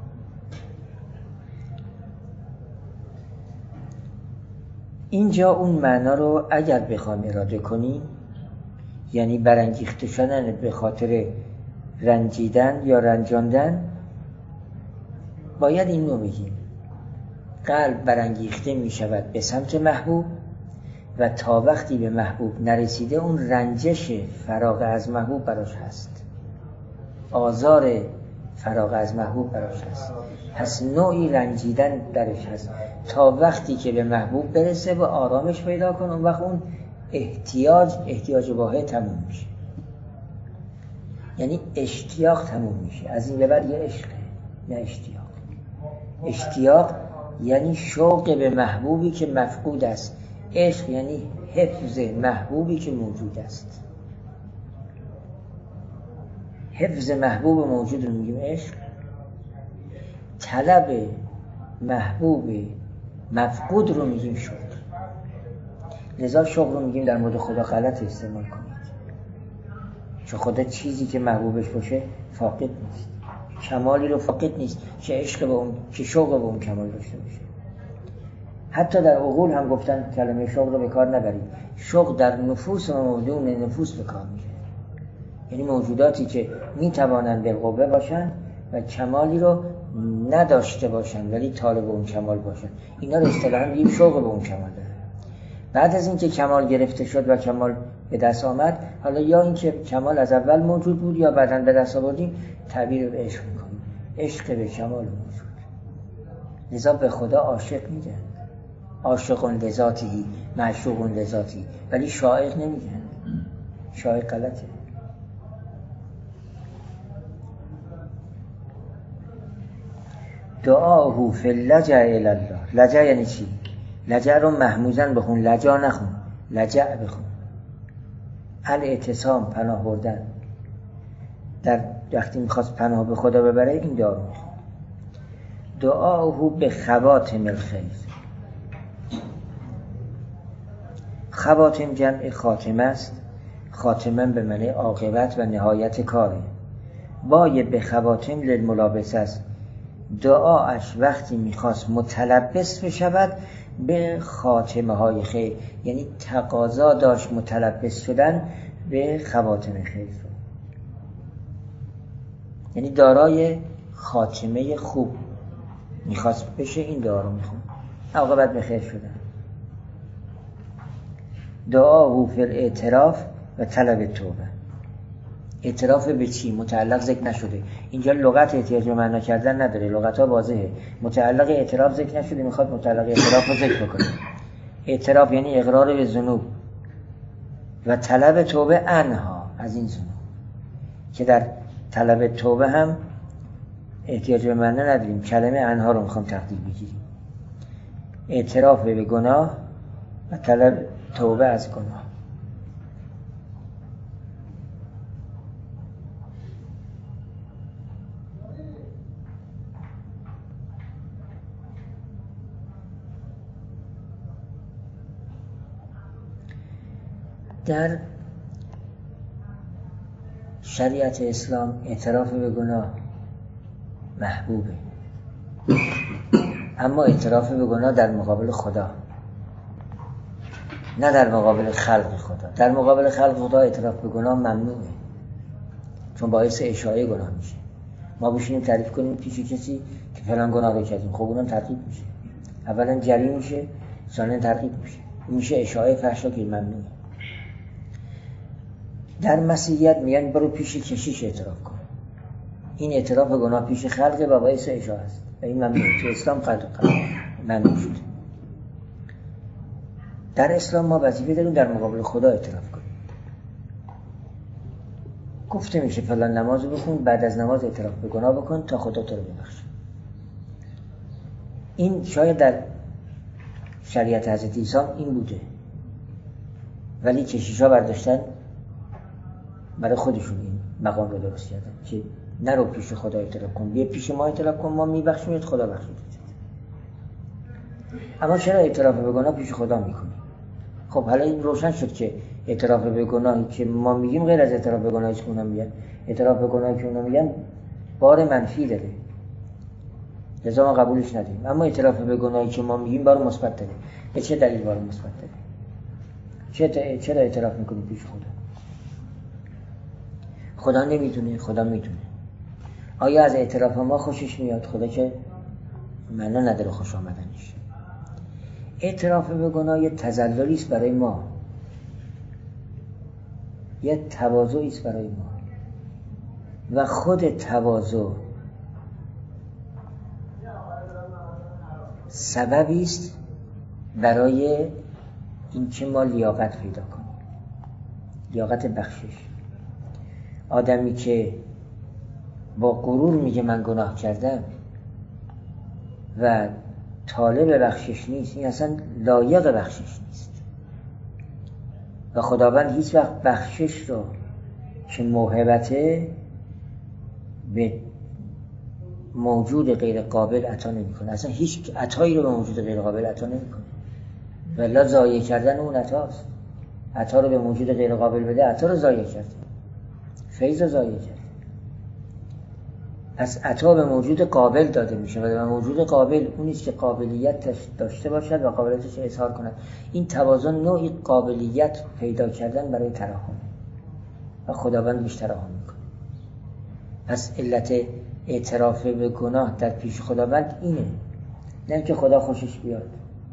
A: اینجا اون معنا رو اگر بخوام اراده کنیم، یعنی برانگیخته شدن به خاطر رنجیدن یا رنجاندن، باید این رو بگیم: قلب برانگیخته می شود به سمت محبوب و تا وقتی به محبوب نرسیده اون رنجش فراغ از محبوب براش هست، آزار فراغ از محبوب براش هست، پس نوعی رنجیدن درش هست تا وقتی که به محبوب برسه و آرامش پیدا کنه، اون وقت اون احتیاج احتیاج واحد تموم میشه، یعنی اشتیاق تموم میشه. از این به بعد یه عشقه، نه اشتیاق. اشتیاق یعنی شوق به محبوبی که مفقود است، عشق یعنی حفظ محبوبی که موجود است. حفظ محبوب موجود رو میگیم عشق، طلب محبوب مفقود رو میگیم شوق. لذا شوق رو میگیم در مورد خدا غلط استعمال کنید، چون خدا چیزی که محبوبش باشه فاقد نیست، کمالی رو فاقد نیست که عشق به اون، که شوق به اون کمال داشته باشه. حتی در عقول هم گفتن کلمه شوق رو به کار نبرید. شوق در نفوس و موجود نفوس به کار میشه، یعنی موجوداتی که میتوانند بالقوه باشن و کمالی رو نداشته باشن ولی طالب اون کمال باشن، اینا رو اصطلاحاً میگیم شوق به اون کمال داره. بعد از اینکه کمال گرفته شد و کمال به دست آمد، حالا یا اینکه کمال از اول موجود بود یا بعداً به دست آوردیم، تعبیر به عشق میکنیم، عشق به کمال موجود. لذا به خدا عاشق میگن، عاشقون لذاتی، معشوقون لذاتی، ولی شایق نمیگن، شایق غلطه. دعاهو فی اللجع الی الله. لجع یعنی چی؟ لجع رو محموزن بخون، لجع نخون، لجع بخون. الاعتصام، پناه بردن. در وقتی میخواست پناه به خدا ببره این دعا رو میخون. دعاهو به خواتم الخیر. خواتم جمع خاتمه است، خاتمه به معنی عاقبت و نهایت کاره. بای به خواتم للملابس است. دعاش وقتی میخواست متلبس بشود به خاتمه های خیر، یعنی تقاضا داشت متلبس شدن به خواتم خیر، یعنی دارای خاتمه خوب میخواست بشه. این دعا رو میخوام عاقبت به خیر شدن. دعا فی الاعتراف و طلب توبه. اعتراف به چی؟ متعلق ذکر نشده اینجا، لغت احتیاج به معنا کردن نداره، لغت ها واضحه. متعلق اعتراف ذکر نشده، میخواد متعلق اعتراف رو ذکر بکنه. اعتراف یعنی اقرار به ذنوب و طلب توبه عنها، از این ذنوب، که در طلب توبه هم احتیاج به معنا نداریم، کلمه عنها رو میخوام تقدیر بگیریم. اعتراف به گناه و طلب توبه از گناه. در شریعت اسلام اعتراف به گناه محبوبه، اما اعتراف به گناه در مقابل خدا، نه در مقابل خلق خدا. در مقابل خلق خدا اعتراف به گناه ممنوعه، چون باعث اشاعه گناه میشه. ما بشینیم تعریف کنیم پیش کسی که فلان گناه رو کردیم، خب اونم ترغیب میشه، اولا جری میشه، ثانیا ترغیب میشه، میشه اشاعه فحشا که ممنوعه. در مسیحیت میگن برو پیش کشیش اعتراف کن. این اعتراف به گناه پیش خلقه و باعث اشاعه است و این ممنوعه. تو اسلام قد ممنوع شده. در اسلام ما وظیفه داریم در مقابل خدا اعتراف کنیم. گفته میشه فلان نماز رو بخون، بعد از نماز اعتراف به گناه بکن تا خدا تو رو ببخشه. این شاید در شریعت حضرت عیسی این بوده، ولی کشیشا برداشتن برای خودشون این مقام رو درست کردن که نرو پیش خدا اعتراف کن، بیا پیش ما اعتراف کن، ما میبخشیمت، خدا بخشیدت. اما چرا اعتراف به گناه پیش خدا میکنی؟ خب حالا این روشن شد که اعتراف به گناهی که ما میگیم غیر از اعتراف به گناهی که اونا میگن. اعتراف به گناهی که اونا میگن بار منفی داره، لذا ما قبولش نداریم. اما اعتراف به گناهی که ما میگیم بار مثبت داره. به چه دلیل بار مثبت داره؟ چرا اعتراف میکنی پیش خدا؟ خدا نمیدونه، خدا میدونه. آیا از اعتراف ما خوشش میاد؟ خدا که معنا نداره خوش آمدنش. اعتراف به گناه یه تذللی است برای ما، یه تواضعی است برای ما، و خود تواضع سببی است برای اینکه ما لیاقت پیدا کنیم، لیاقت بخشش. آدمی که با غرور میگه من گناه کردم و طالب بخشش نیست، این اصلا لایق بخشش نیست. و خداوند هیچ وقت بخشش رو که موهبته به موجود غیر قابل عطا نمیکنه. اصلا هیچ عطایی رو به موجود غیر قابل عطا نمیکنه، ولی ضایع کردن اون عطاست. عطا رو به موجود غیر قابل بده، عطا رو ضایع کرده، فیض رو ضایع کرده. پس عطا به موجود قابل داده میشه و موجود قابل اونیست که قابلیت داشته باشد و قابلیتش اظهار کند. این توازن نوعی قابلیت پیدا کردن برای ترحم و خداوند بیش ترحم میکنه. پس علت اعتراف به گناه در پیش خداوند اینه، نه که خدا خوشش بیاد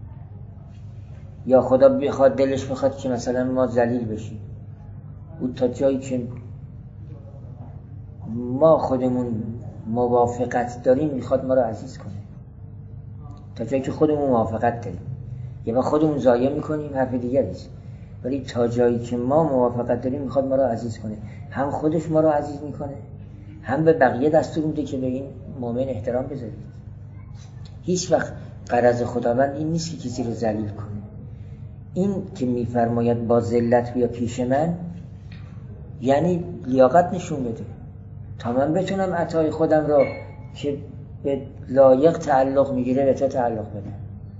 A: یا خدا بخواد دلش بخواد که مثلا ما ذلیل بشیم. او تا جایی که ما خودمون موافقت داریم میخواد ما رو عزیز کنه. تا جایی که خودمون موافقت داریم، یا ما خودمون ضایع میکنیم حرف دیگریست، ولی تا جایی که ما موافقت داریم میخواد ما رو عزیز کنه. هم خودش ما رو عزیز میکنه، هم به بقیه دستور میده که به این مؤمن احترام بذارید. هیچ وقت غرض خداوند این نیست که کسی رو ذلیل کنه. این که میفرماید با ذلت بیا پیش من، یعنی لیاقت نشون بده تا من بتونم عطای خودم رو که به لایق تعلق میگیره به تو تعلق بدم.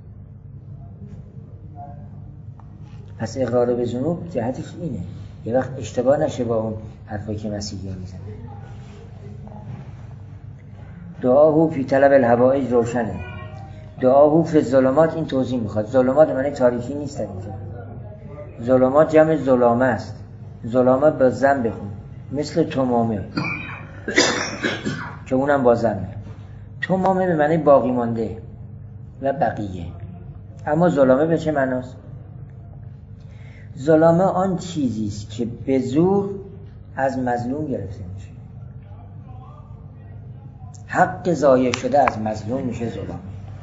A: پس اقرار به ذنوب جهتش اینه، یه وقت اشتباه نشه با اون حرفایی که مسیحی میزنه. دعاهو فی طلب الحوائج روشنه. دعاهو فی الظلمات این توضیح میخواد. ظلمات معنی تاریکی نیست اینجا. ظلمات جمع ظلامه است. ظلامه با زن بخون، مثل تمامه که اونم با زنه. تمامه به معنی باقی مانده و بقیه. اما ظلامه به چه معناست؟ ظلامه آن چیزی است که به زور از مظلوم گرفته میشه. حق ضایع شده از مظلوم میشه ظلامه.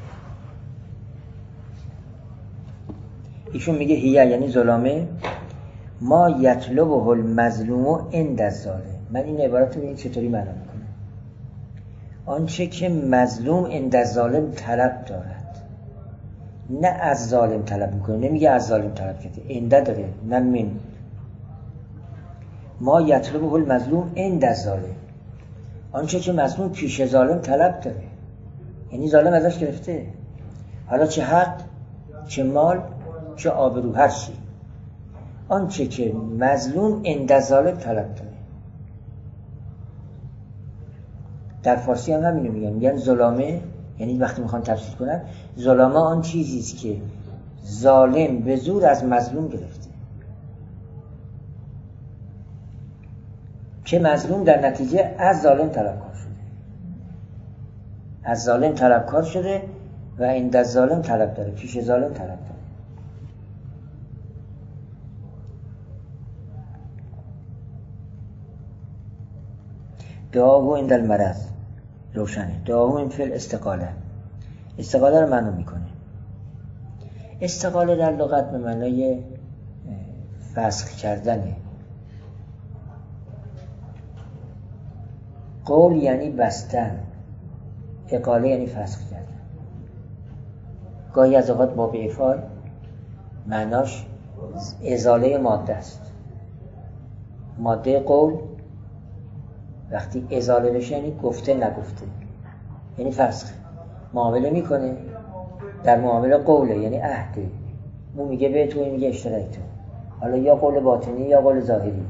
A: ایشون میگه هیه یعنی ظلامه ما یطلبه المظلوم عند الظالم. من این عبارت رو ببین چطوری معنا میکنم. آنچه که مظلوم عند الظالم طلب دارد، نه از ظالم طلب میکنه. نمیگه از ظالم طلب کرده، عنده داره، نه من. ما یطلبه المظلوم عند الظالم، آنچه که مظلوم پیش ظالم طلب داره، یعنی ظالم ازش گرفته، حالا چه حق، چه مال، چه آبرو، هر چی. آنچه که مظلوم عند ظالم طلب داره. در فارسی هم همینو میگن، میگن ظلامه، یعنی وقتی میخوان تفسیر کنن، ظلامه آن چیزی است که ظالم به زور از مظلوم گرفته، که مظلوم در نتیجه از ظالم طلبکار شده. از ظالم طلبکار شده و عند الظالم طلب داره، پیش ظالم طلب داره. دعاهو عند المرض روشنه. دعاهو این فعل استقاله، استقاله رو معنی میکنه. استقاله در لغت به معنای فسخ کردنه. قول یعنی بستن، اقاله یعنی فسخ کردن. گاهی از اوقات با به افعال معناش ازاله ماده است. ماده قول وقتی ازاله بشه یعنی گفته نگفته، یعنی فسخ. معامله میکنه، در معامله قوله یعنی عهده. اون میگه به تو، این میگه اشترک تو. حالا یا قول باطنی یا قول ظاهری.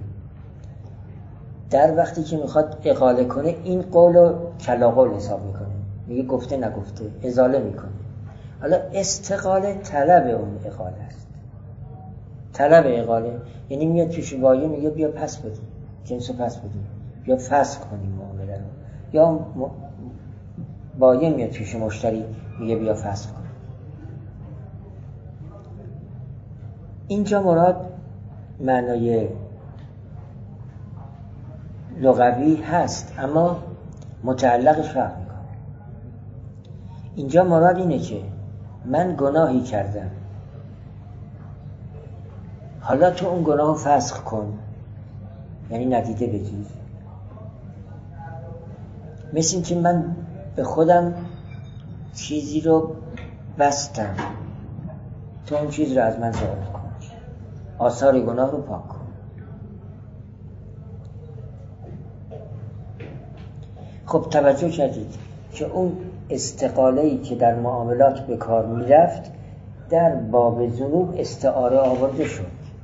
A: در وقتی که میخواد اقاله کنه این قول رو کلا قول حساب میکنه، میگه گفته نگفته، ازاله میکنه. حالا استقاله طلب اون اقاله است. طلب اقاله یعنی میاد پیش بایه میگه بیا پس بدیم، جنسو پس بدیم، یا فسخ کنیم معامله رو. یا م... بایه میاد پیش مشتری میگه بیا فسخ کنیم. اینجا مراد معنای لغوی هست اما متعلقش فرق میکنه. اینجا مراد اینه که من گناهی کردم، حالا تو اون گناه رو فسخ کن، یعنی ندیده بگیر. مثل این که من به خودم چیزی رو بستم، تو اون چیز رو از من زائل کن، آثار گناه رو پاک کن. خب توجه کردید که اون استقاله‌ای که در معاملات به کار میرفت در باب ذنوب استعاره آورده شد.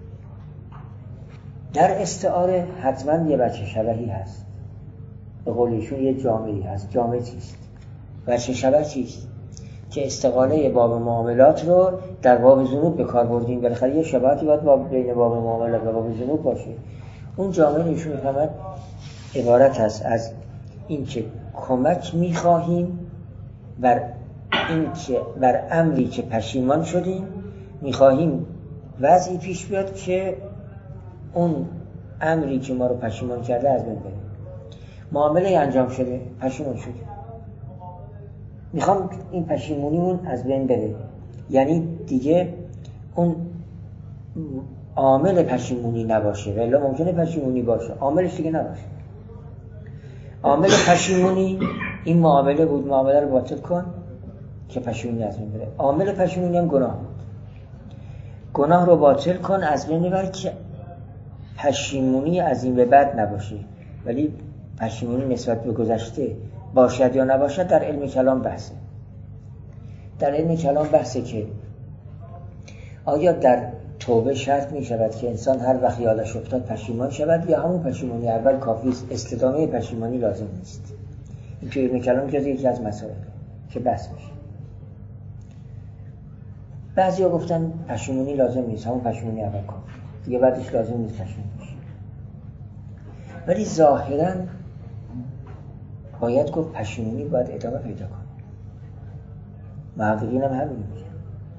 A: در استعاره حتما یه بچه شبهی هست. به قول ایشون یه جامعی هست. جامعه چیست؟ بچه شبه چیست؟ که استقاله باب معاملات رو در باب ذنوب به کار بردیم. بالاخره یه شباهتی باید با بین باب معاملات و باب ذنوب باشه. اون جامعه ایشون میفهمد عبارت هست از این که کمک میخواهیم بر این که بر امری که پشیمان شدیم، میخواهیم وضعی پیش بیاد که اون امری که ما رو پشیمان کرده از بین بره. معامله انجام شده، پشیمان شده، میخوام این پشیمونیمون از بین بره، یعنی دیگه اون عامل پشیمونی نباشه. ولی ممکنه پشیمونی باشه، عاملش دیگه نباشه. عامل پشیمونی این معامله بود، معامله رو باطل کن که پشیمونی از بین بره. عامل پشیمونی هم گناه بود، گناه رو باطل کن از بین بر که پشیمونی از این به بعد نباشه. ولی پشیمونی نسبت به گذشته باشد یا نباشد در علم کلام بحثه. در علم کلام بحثه که آیا در توبه شرط می شود که انسان هر وقت یادش افتاد پشیمان شود، یا همون پشیمانی اول کافی است، استدامه پشیمانی لازم نیست. این توی علم کلام جز یکی از مسائل که بحث میشه. بعضیا گفتن پشیمونی لازم نیست، همون پشیمونی اول کن دیگه، بعدش لازم نیست پشیمون بشی. ولی ظاهراً باید گفت پشیمونی باید ادامه پیدا کنه. محققین هم همین میگن،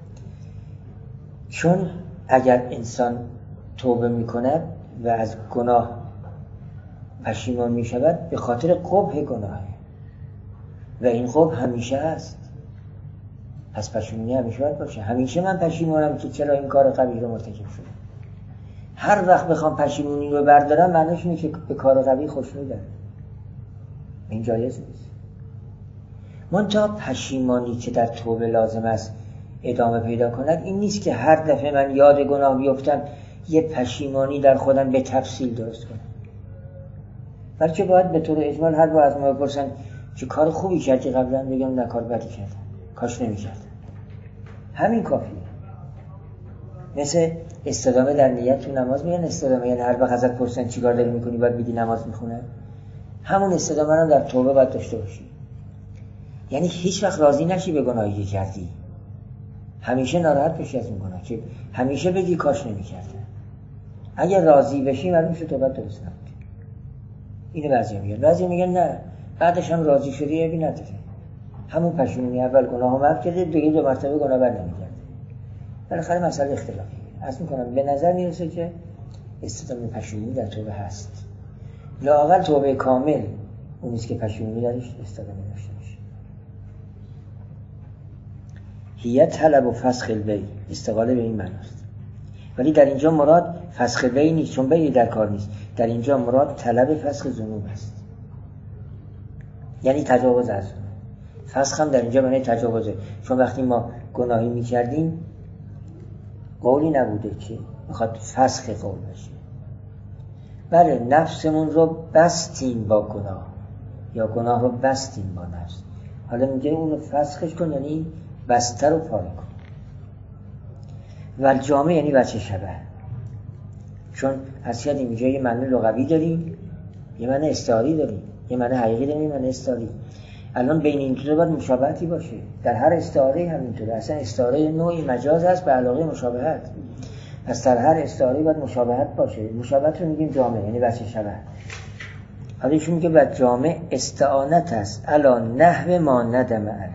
A: چون اگر انسان توبه میکند و از گناه پشیمان میشود به خاطر قبح گناهه و این قبح همیشه هست. پس پشیمونی همیشه باید باشه. همیشه من پشیمانم که چرا این کار قبیح رو مرتکب شدم. هر وقت بخوام پشیمونی رو بردارم معنیش اینه که به کار قبیح خوشنودم. این جایز نیست. منتها پشیمانی که در توبه لازم است ادامه پیدا کند این نیست که هر دفعه من یاد گناه بیفتم یه پشیمانی در خودم به تفصیل درست کنم، بلکه باید به طور اجمال هر بار از ما بپرسن که کار خوبی کردی قبلا، بگم نه کار بدی کردم، کاش نمی‌کردم. همین کافیه. مثل استدامه در نیت تو نماز میگن استدامه، یعنی هر وقت ازت پرسن چیکار داری میکنی باید بگی نماز میخونم. همون استدامه رو در توبه باید داشته باشی. یعنی هیچ وقت راضی نشی به گناهی که کردی، همیشه ناراحت بشی از این گناه، که همیشه بگی کاش نمی‌کردم. اگر راضی بشی معلوم شد توبه درست نبود. اینو بعضی میگن. بعضی میگن نه بعدش هم راضی شدی ابی نداره، همون پشیمونی اول گناهو معاف کرده دیگه دو مرتبه گناه بر نمی‌گرده. بالاخره مسئله اختلافیه. اصلا میکنم به نظر میرسه که استدامه پشیمونی در توبه هست، لااقل توبه کامل اون نیست که پشیمونی درش استدامه داشته باشه. هیه طلب و فسخ البی، استقاله به این معناست. ولی در اینجا مراد فسخ بی نیست، چون بی در کار نیست. در اینجا مراد طلب فسخ ذنوب است، یعنی تجاوز از ذنوب. فسخ هم در اینجا معنی تجاوزه، چون وقتی ما گناهی میکردیم قولی نبوده که میخواد فسخ قول بشه. بله نفسمون رو بستیم با گناه، یا گناه رو بستیم با نفس، حالا میگه اون رو فسخش کن، یعنی بسته رو پاره کن. و جامعه یعنی بچه شبه، چون از یاد اینجا یه معنی لغوی داریم، یه معنی استعاری داریم، یه معنی حقیقی داریم، یه معنی استعاری. الان بین این دو باید مشابهتی باشه. در هر استعاره همینطوره. اصلا استعاره نوعی مجاز است به علاقه مشابهت. پس در هر استعاره باید مشابهت باشه. مشابهت رو میگیم جامعه، یعنی بچه شبه. حالا ایشون میگه بعد جامعه استعانت است الا نحو ما ندم علی.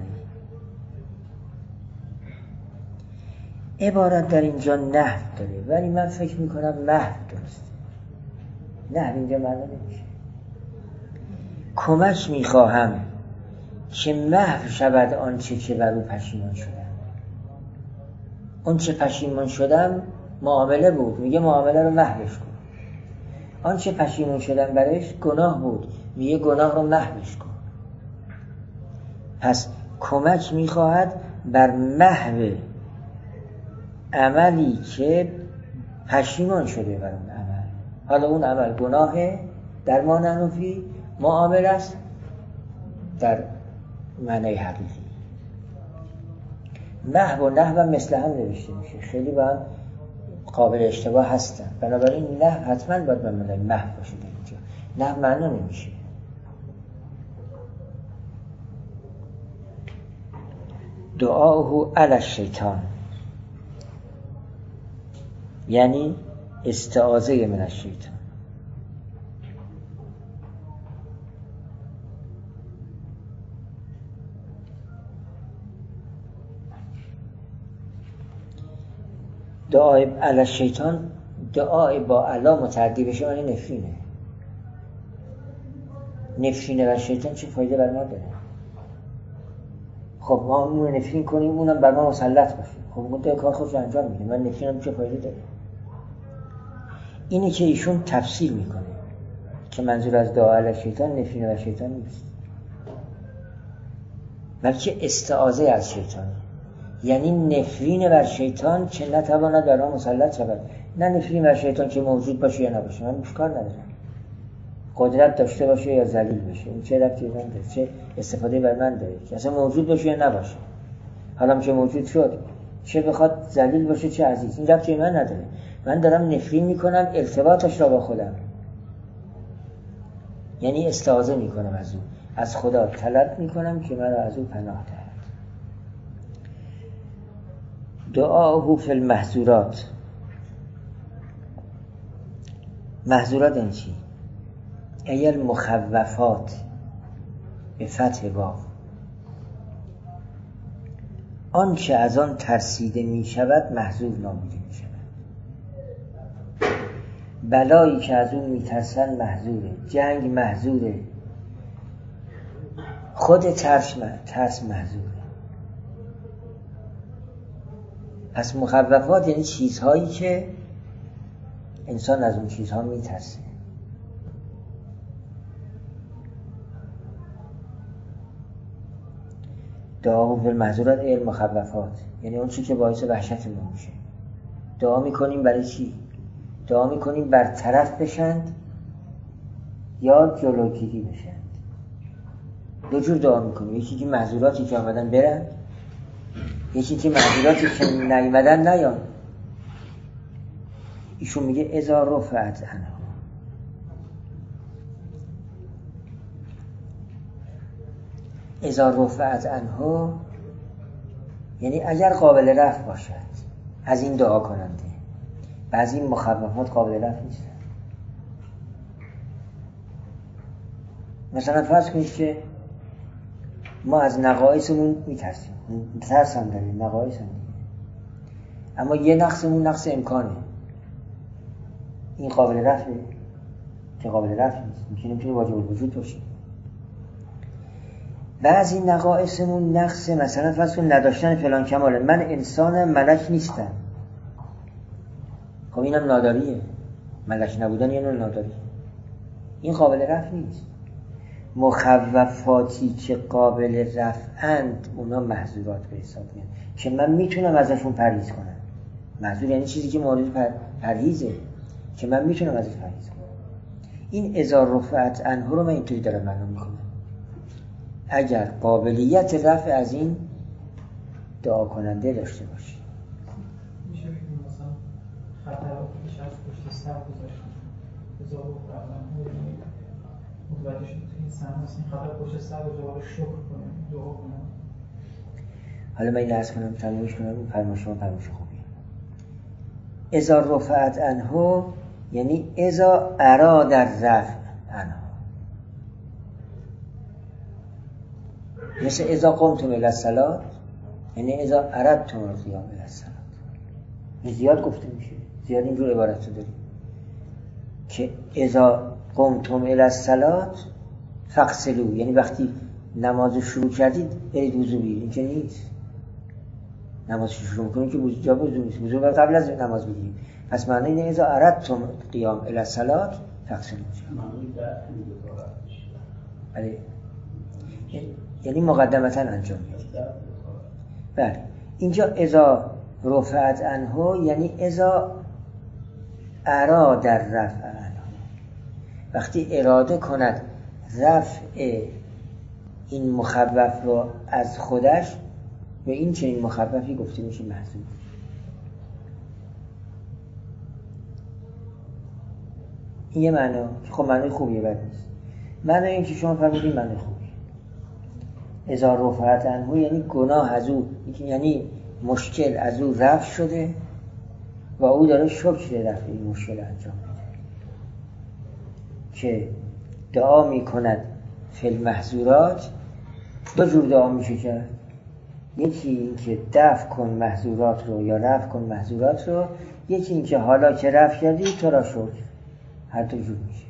A: عبارت در اینجا نحو داره، ولی من فکر میکنم محو درسته. نحو اینجا معنی نمیشه. کمک میخواهم که محو شود آنچه که بر او پشیمان شدم. آنچه پشیمان شدم معامله بود، میگه معامله رو محوش کن. آنچه پشیمان شدم برش گناه بود، میگه گناه رو محوش کن. پس کمک میخواهد بر محو عملی که پشیمان شده بر اون عمل. حالا اون عمل گناهه در ما ننفی، معامله است در معنی حقیقی. محو و نحو مثل هم نوشته میشه، خیلی با هم قابل اشتباه هستن. بنابراین نحو حتما باید به معنی محو باشه. اینجا نحو معنا نمیشه. دعاؤه علی الشیطان یعنی استعاذه من الشیطان. دعای علی الشیطان، دعای با علا متعدی بشه معنی نفرینه. نفرینه بر شیطان چه فایده بر ما داره؟ خب ما اون نفرین کنیم اونم بر ما مسلط باشه، خب اون ده کار خودش انجام میده، من نفرینم چه فایده داره؟ اینه که ایشون تفسیر میکنه که منظور از دعا علی الشیطان نفرین بر شیطان نیست، بلکه استعاذه از شیطان، یعنی نفرین بر شیطان که نتواند بر ما مسلط شود. نه نفرین بر شیطان که موجود باشه یا نباشه، من مشکل ندارم، قدرت داشته باشه یا ذلیل بشه، این چه ربطی به من داره؟ چه استفاده بر من داره که اصلا موجود باشه یا نباشه؟ حالا که موجود شد، چه بخواد ذلیل باشه چه عزیز، این ربطی به من نداره. من دارم نفرین میکنم ارتباطش را با خودم، یعنی استعاذه میکنم از او، از خدا طلب میکنم که من را از او پناه دهد. دعاءه فی المحظورات. محظورات این چی؟ ای المخوفات به فتح واو، آنچه از آن ترسیده می شود محظور نامیده می شود. بلایی که از اون می ترسن محظوره، جنگ محظوره، خود ترس ترس محظوره. پس مخوفات یعنی چیزهایی که انسان از اون چیزها می ترسه. دعا فی المحظورات ای المخوفات یعنی اون چی که باعث وحشت ما میشه. دعا میکنیم برای چی؟ دعا میکنیم برطرف بشند یا جلوگیری بشند. دو جور دعا میکنیم، یکی که محظوراتی که آمدن برن، یکی که محظوراتی که نیامدن نیان. ایشون میگه اذا رفعت عنها، اذا رفعت عنها یعنی اگر قابل رفع باشد از این دعا کننده. بعضی مخوفات قابل رفع نیستن. مثلا فرض کنید که ما از نقایصمون میترسیم، ترس هم داریم، نقایص هم داریم، اما یه نقصمون نقص امکانه. این قابل رفعه؟ که قابل رفع نیست، میتونه میتونه واجب الوجود باشه. بعضی نقایصمون نقص، مثلا فرض کن نداشتن فلان کماله، من انسانم ملک نیستم. خب اینم ناداریه، ملک نبودن یه نوع ناداری. این قابل رفع نیست. مخوفاتی که قابل رفعند اونا محظورات به حساب میاد که من میتونم ازشون پرهیز کنم. محظور یعنی چیزی که مورد پر... پرهیزه که من میتونم ازش پرهیز کنم. این اذا رفعت عنه رو من اینطوری دارم معنا میکنم. اگر قابلیت رفع از این دعا کننده داشته باشه.
C: میشه بگیم مثلا خطراتش از پشت سر گذاشتن اذا رفعت عنه متوجه شد این سناس این خطر پشت سر رو جواب شکر کنیم، دعا کنیم.
A: حالا من این عرض کنم تمومش کنم این فرمایش شما فرمایش خوبیه. اذا رفعت عنه یعنی اذا اراد الرفع عنه، مثل اذا قمتم الی الصلاة یعنی اذا اردتم القیام الی الصلاة. زیاد گفته میشه، زیاد اینجور عبارت رو داریم که اذا قمتم الی الصلاة فاغسلوا یعنی وقتی نماز شروع کردید برید وضو بگیرید. این که نیست. نماز شروع میکنید که وضو جا وضو نیست، وضو قبل از نماز بگیرید. پس معنی اینه اذا اردتم قیام الی الصلاة فاغسلوا. بله، یعنی مقدمتا انجام میدید. بله، اینجا اذا رفعت عنه یعنی اذا اراد الرفع عنه، وقتی اراده کند رفع این مخوف رو از خودش، به این چنین مخوفی گفته میشه محظور. این یه معنا، خب معنی خوبیه، بد نیست. معنی این که شما فرمودین معنی خوبیه. اذا رفعت عنه یعنی گناه از او، یعنی مشکل از او رفع شده و او داره شکر رفع این مشکل انجام میده که دعا میکند فی المحظورات. دو جور دعا میشه کرد، یکی این که دفع کن محظورات رو یا رفع کن محظورات رو، یکی این که حالا که رفع کردی تو را شکر. هر دو جور میشه.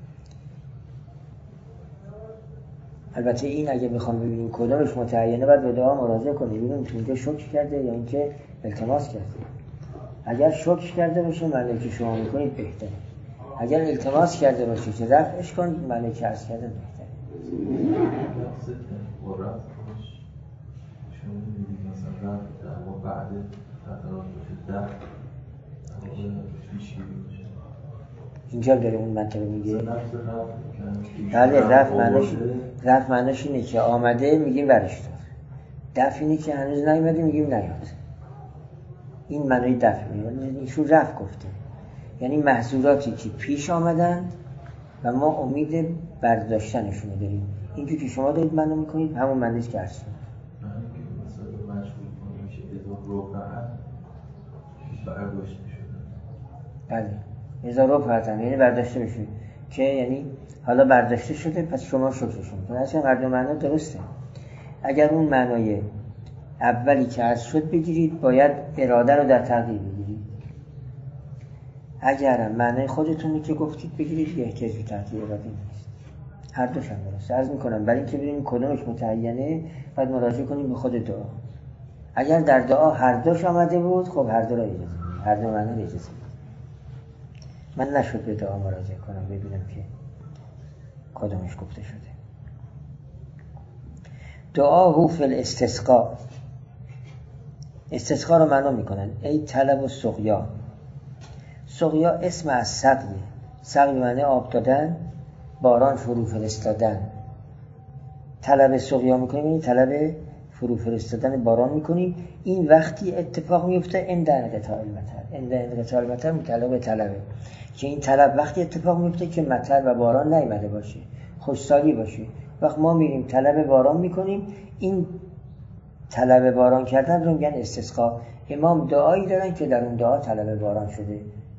A: البته این اگه بخوام ببینیم کدامش متعینه باید به دعا مراجعه کنیم ببینیم تو اینجا شکر کرده یا اینکه التماس کرده. اگر شکر کرده باشه معنی که شما میکنید بهتره، اگر التماس کرده باشه که رفعش کن معنی که عرض کردن بهتره.
D: شما میدید مثلا رفع اما بعد خطرات باشه ده
A: اینجا داره اون منطقه میگه. بله، رفع معنیش رفع معنیش اینه که آمده میگیم برش دار، دفع اینه که هنوز نیومده میگیم نیاد. این معنی دفع میگه. ایشون رفع گفته یعنی محظوراتی که پیش آمدن و ما امید برداشتنشون داریم. اینجور که شما دارید معنی میکنید همون معنیش که هست.
D: مثلا مشغول کنیم میشه اذا رفعت برداشت میشد.
A: بله هزار ربع فرزن یعنی برداشته بشه که یعنی حالا برداشته شده پس شما شکرشون کنید. اصلا هر دو معنا درسته. اگر اون معنای اولی که عرض شد بگیرید باید اراده رو در تغییر بگیرید. اگر معنای خودتونی که گفتید بگیرید یه احتیاج به تغییر اراده نیست. هر دوش هم درسته. عرض میکنم برای اینکه ببینیم کدومش متعینه باید مراجعه کنیم به خود دعا. اگر در دعا هر دوش آمده بود خب هر دو را اجازه میدید، هر دو معنی را اجازه میدید. من نشد به دعا مراجعه کنم ببینم که کدومش گفته شده. دعا فی الاستسقاء، استسقا رو معنا میکنن ای طلب و سقیا. سقیا اسم از سقیه. سقی معنی آب دادن، باران فرو فرستادن. طلب سقیا میکنیم یعنی طلب فرو فرستادن باران میکنیم. این وقتی اتفاق میفته عند انقطاع المطر. عند انقطاع المطر متعلق به طلبه که این طلب وقتی اتفاق میفته که مطر و باران نیامده باشه، خشکسالی باشه. وقت ما میریم طلب باران میکنیم، این طلب باران کردن رو میگن استسقا. امام دعایی دارن که در اون دعا طلب باران شده.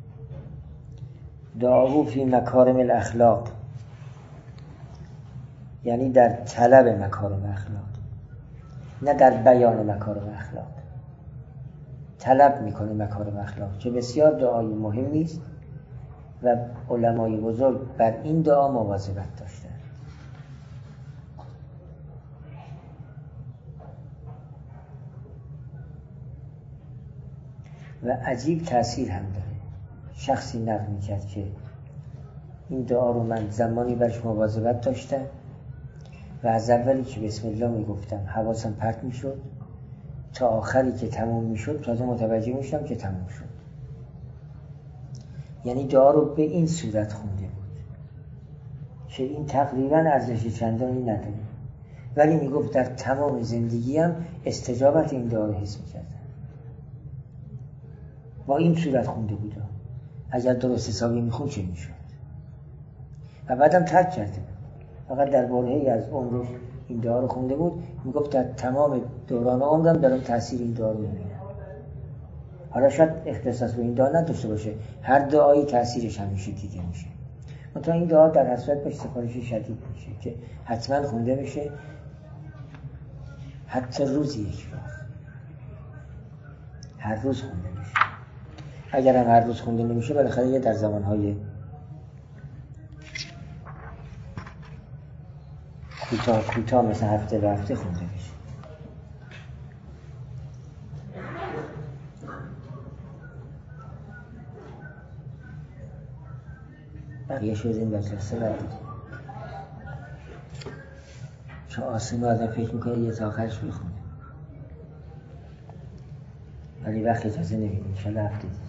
A: دعاهو فی مکارم الاخلاق، یعنی در طلب مکارم اخلاق، نه در بیان مکارم اخلاق. طلب میکنه مکارم اخلاق که بسیار دعای مهم نیست و علمای بزرگ بر این دعا مواظبت داشتن و عجیب تأثیر هم داره. شخصی نقل میکرد که این دعا رو من زمانی برش مواظبت داشتم و از اولی که بسم الله میگفتم حواسم پرت میشد تا آخری که تموم میشد تازه متوجه میشدم که تموم شد. یعنی دعا رو به این صورت خونده بود که این تقریبا ارزش چندانی نداره، ولی میگفت در تمام زندگیم استجابت این دعا رو حس میکردم. با این صورت خونده بود. اگر درست حسابی میخون چه میشد؟ و بعدم ترک کرده. فقط در برهه‌ای از عمرش این دعا رو خونده بود. میگفت در تمام دوران عمرم دارم تاثیر این دعا رو میبینم. حالا شاید اختصاص به این دعا نداشته باشه، هر دعایی تاثیرش همیشه دیده میشه. منتها این دعا در هر صورت باش سفارش شدید میشه که حتما خونده بشه، حتی روزی یک بار، هر روز خونده بشه. اگر هم هر روز خونده نمیشه بالاخره یه در زمانهای کوتاه کوتاه مثل هفته به هفته خونده بشه. بقیه شد این بسرسه بردید چون آسمه آدم فکر میکنه یه تا آخرش بخونه، ولی وقت اجازه نمیدیم. انشالله هفته